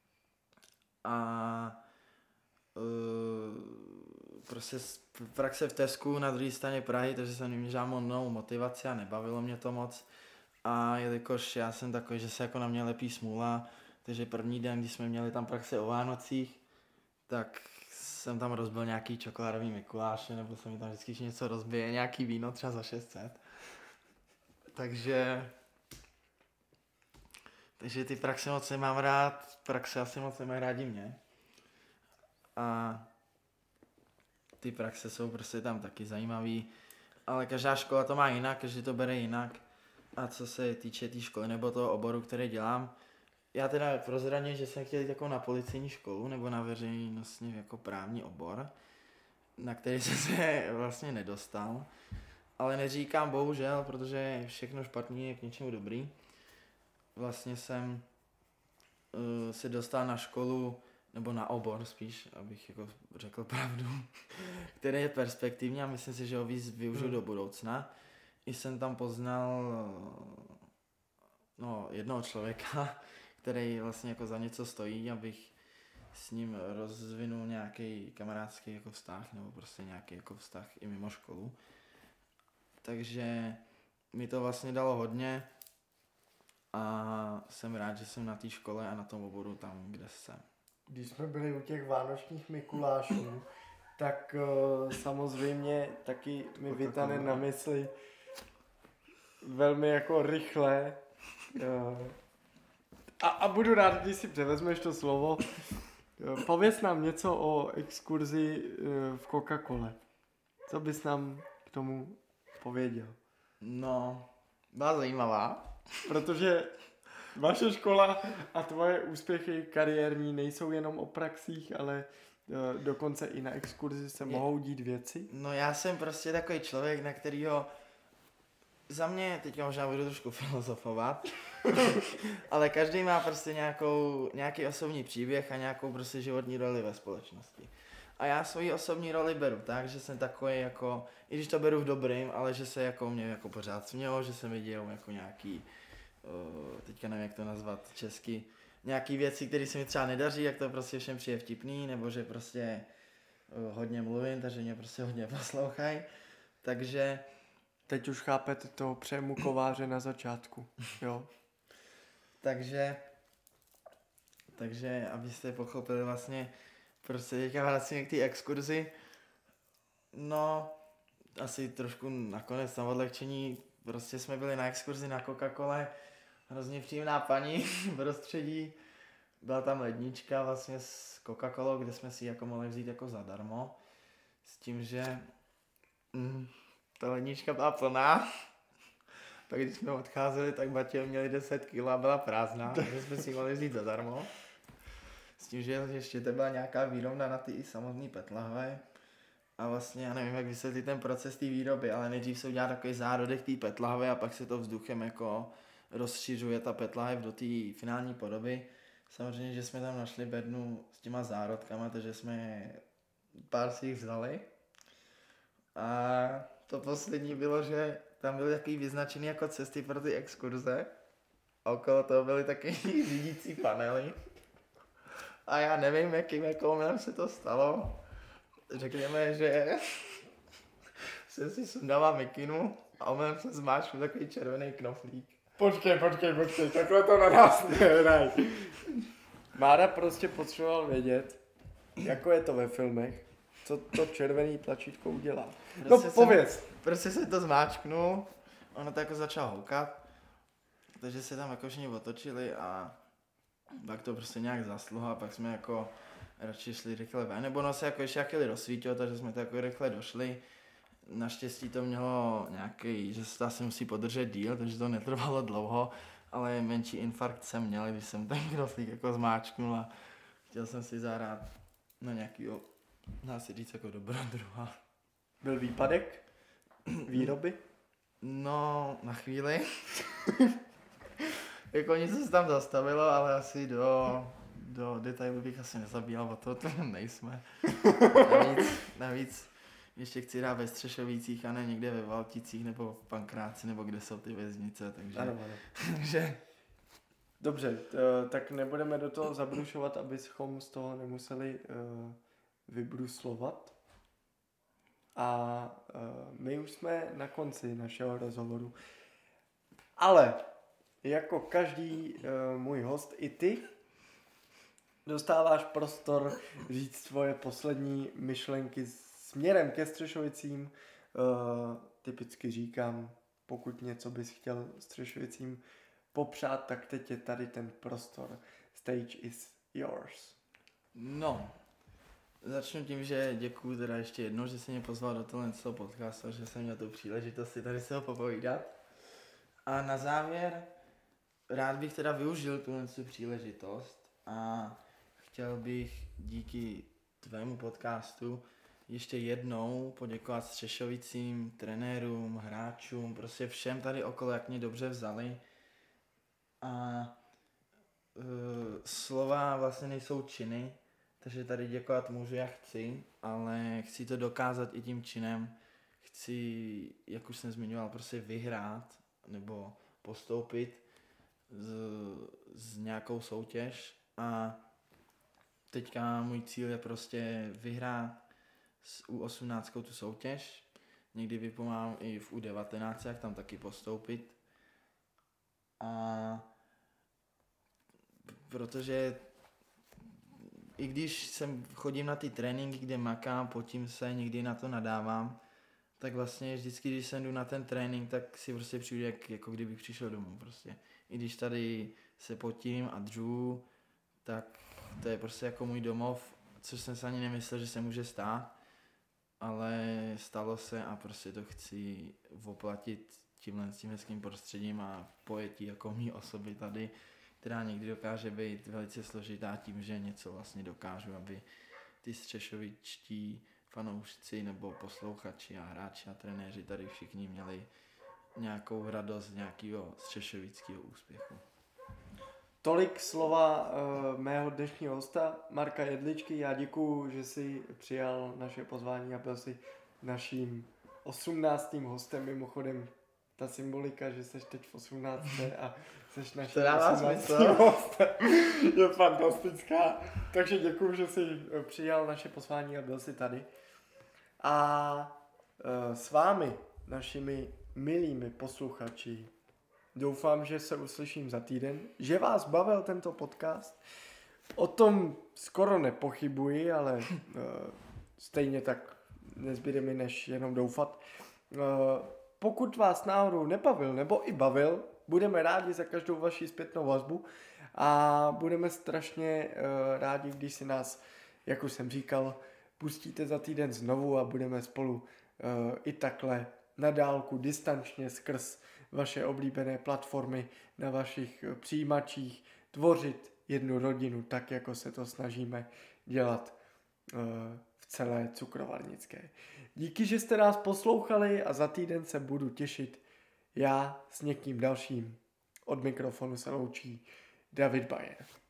A uh, prostě praxe v Tesku na druhé straně Prahy, takže jsem neměl žádnou motivaci a nebavilo mě to moc. A jelikož já jsem takový, že se jako na mě lepí smůla, takže první den, když jsme měli tam praxe o Vánocích, tak jsem tam rozbil nějaký čokoládový Mikuláše, nebo se mi tam vždycky něco rozbije, nějaký víno třeba za šest set. Takže... Takže ty praxe moc nemám rád, praxe asi moc nemají rádi mě. A ty praxe jsou prostě tam taky zajímavý, ale každá škola to má jinak, každý to bere jinak. A co se týče té tý školy nebo toho oboru, který dělám, já teda prozradím, že jsem chtěl jít jako na policejní školu nebo na veřejnostně jako právní obor, na který jsem se vlastně nedostal. Ale neříkám bohužel, protože všechno špatný je k něčemu dobrý. Vlastně jsem uh, se dostal na školu, nebo na obor spíš, abych jako řekl pravdu, který je perspektivní a myslím si, že ho víc využiju hmm. do budoucna. I jsem tam poznal no, jednoho člověka, který vlastně jako za něco stojí, abych s ním rozvinul nějaký kamarádský jako vztah, nebo prostě nějaký jako vztah i mimo školu. Takže mi to vlastně dalo hodně a jsem rád, že jsem na té škole a na tom oboru tam, kde jsem. Když jsme byli u těch vánočních Mikulášů, tak uh, samozřejmě taky mi vytane na mysli velmi jako rychle uh, a, a budu rád, když si převezmeš to slovo. Uh, pověz nám něco o exkurzi uh, v Coca-Cole. Co bys nám k tomu pověděl? No, byla zajímavá. Protože vaše škola a tvoje úspěchy kariérní nejsou jenom o praxích, ale uh, dokonce i na exkurzi se je, mohou dít věci. No já jsem prostě takový člověk, na kterýho za mě, teďka možná budu trošku filozofovat, ale každý má prostě nějakou, nějaký osobní příběh a nějakou prostě životní roli ve společnosti. A já svoji osobní roli beru tak, že jsem takový jako, i když to beru v dobrým, ale že se jako mě jako pořád smělo, že se mi dějou jako nějaký, uh, teďka nevím jak to nazvat česky, nějaký věci, které se mi třeba nedaří, jak to prostě všem přijde vtipný, nebo že prostě uh, hodně mluvím, takže mě prostě hodně poslouchají. Takže teď už chápete toho Přemu Kováře na začátku, jo. takže, takže abyste pochopili vlastně, prostě teďka vracím k té exkurzi, no asi trošku nakonec na odlehčení, prostě jsme byli na exkurzi na Coca-Cole, hrozně příjemná paní v prostředí, byla tam lednička vlastně s Coca-Colou, kde jsme si jako mohli vzít jako zadarmo, s tím, že mm, ta lednička byla plná, tak když jsme odcházeli, tak Baťo měli deset kilo a byla prázdná, takže jsme si mohli vzít zadarmo. S tím, že ještě to byla nějaká výrobna na ty samotné PET lahve. A vlastně já nevím, jak vysvětlit ten proces té výroby, ale nejdřív se udělá takový zárodek té PET lahve a pak se to vzduchem jako rozšiřuje ta PET lahev do té finální podoby. Samozřejmě, že jsme tam našli bednu s těma zárodkama, takže jsme pár si jich vzali. A to poslední bylo, že tam byly takový vyznačený jako cesty pro ty exkurze. A okolo toho byly taky řídící panely. A já nevím, jakým jako omylem se to stalo. Řekněme, že jsem si sundala mikinu a omylem jsem zmáčkl takový červený knoflík. Počkej, počkej, počkej, takhle to na nás nehraj. Mára prostě potřeboval vědět, jako je to ve filmech, co to červený tlačítko udělá. Prostě No pověz. Jsem, prostě se to zmáčknul, ono to jako začalo houkat, takže se tam jako všichni otočili a pak to prostě nějak zasluho a pak jsme jako radši šli rychle ven, nebo no se jako ještě chvíli rozsvítilo, takže jsme to jako rychle došli. Naštěstí to mělo nějaký, že se to asi musí podržet díl, takže to netrvalo dlouho, ale menší infarkt jsem měl, když jsem ten knoflík jako zmáčknul a chtěl jsem si zahrát na nějakýho, dá se říct jako dobrodruha. Byl výpadek výroby? No, na chvíli. Jako něco se tam zastavilo, ale asi do, do detailu bych asi nezabíjal, o to, to nejsme. Navíc, navíc ještě chci dát ve Střešovicích a ne někde ve Valticích nebo v Pankráci, nebo kde jsou ty věznice, takže... Ano, ano. takže... Dobře, t- tak nebudeme do toho zabrušovat, abychom z toho nemuseli uh, vybruslovat. A uh, my už jsme na konci našeho rozhovoru. Ale jako každý uh, můj host, i ty dostáváš prostor říct svoje poslední myšlenky směrem ke Střešovicím. Uh, typicky říkám, pokud něco bys chtěl Střešovicím popřát, tak teď je tady ten prostor. Stage is yours. No, Začnu tím, že děkuju teda ještě jednou, že jsi mě pozval do tohle podcastu, že jsem měl tu příležitost si tady se ho popovídat. A na závěr rád bych teda využil tuhle příležitost a chtěl bych díky tvému podcastu ještě jednou poděkovat Střešovicím, trenérům, hráčům, prostě všem tady okolo, jak mě dobře vzali. A uh, slova vlastně nejsou činy, takže tady děkovat můžu jak chci, ale chci to dokázat i tím činem. Chci, jak už jsem zmiňoval, prostě vyhrát nebo postoupit z, z nějakou soutěž a teďka můj cíl je prostě vyhrát s U osmnáct tu soutěž. Někdy vypomáhám i v U devatenáct, jak tam taky postoupit. A protože i když jsem chodím na ty tréninky, kde makám, potím se, někdy na to nadávám, tak vlastně vždycky, když jsem jdu na ten trénink, tak si prostě přijdu, jak, jako kdybych přišel domů prostě. I když tady se potím a dřu, tak to je prostě jako můj domov, což jsem se ani nemyslel, že se může stát, ale stalo se a prostě to chci voplatit tímhle s tím hezkým prostředím a pojetí jako mý osoby tady, která někdy dokáže být velice složitá tím, že něco vlastně dokážu, aby ty střešovičtí fanoušci nebo posluchači a hráči a trenéři tady všichni měli nějakou radost z nějakého střešovického úspěchu. Tolik slova uh, mého dnešního hosta, Marka Jedličky. Já děkuju, že jsi přijal naše pozvání a byl jsi naším osmnáctým hostem. Mimochodem, ta symbolika, že jsi teď v osmnáctce a jsi naším osmnáctým hostem, je fantastická. Takže děkuju, že jsi přijal naše pozvání a byl jsi tady. A uh, s vámi, našimi milými posluchači, doufám, že se uslyším za týden, že vás bavil tento podcast. O tom skoro nepochybuji, ale uh, stejně tak nezbyde mi než jenom doufat. Uh, pokud vás náhodou nebavil nebo i bavil, budeme rádi za každou vaši zpětnou vazbu a budeme strašně uh, rádi, když si nás, jak už jsem říkal, pustíte za týden znovu a budeme spolu uh, i takhle na dálku, distančně skrz vaše oblíbené platformy na vašich přijímačích tvořit jednu rodinu, tak jako se to snažíme dělat uh, v celé Cukrovarnické. Díky, že jste nás poslouchali a za týden se budu těšit já s někým dalším. Od mikrofonu se loučí David Bayer.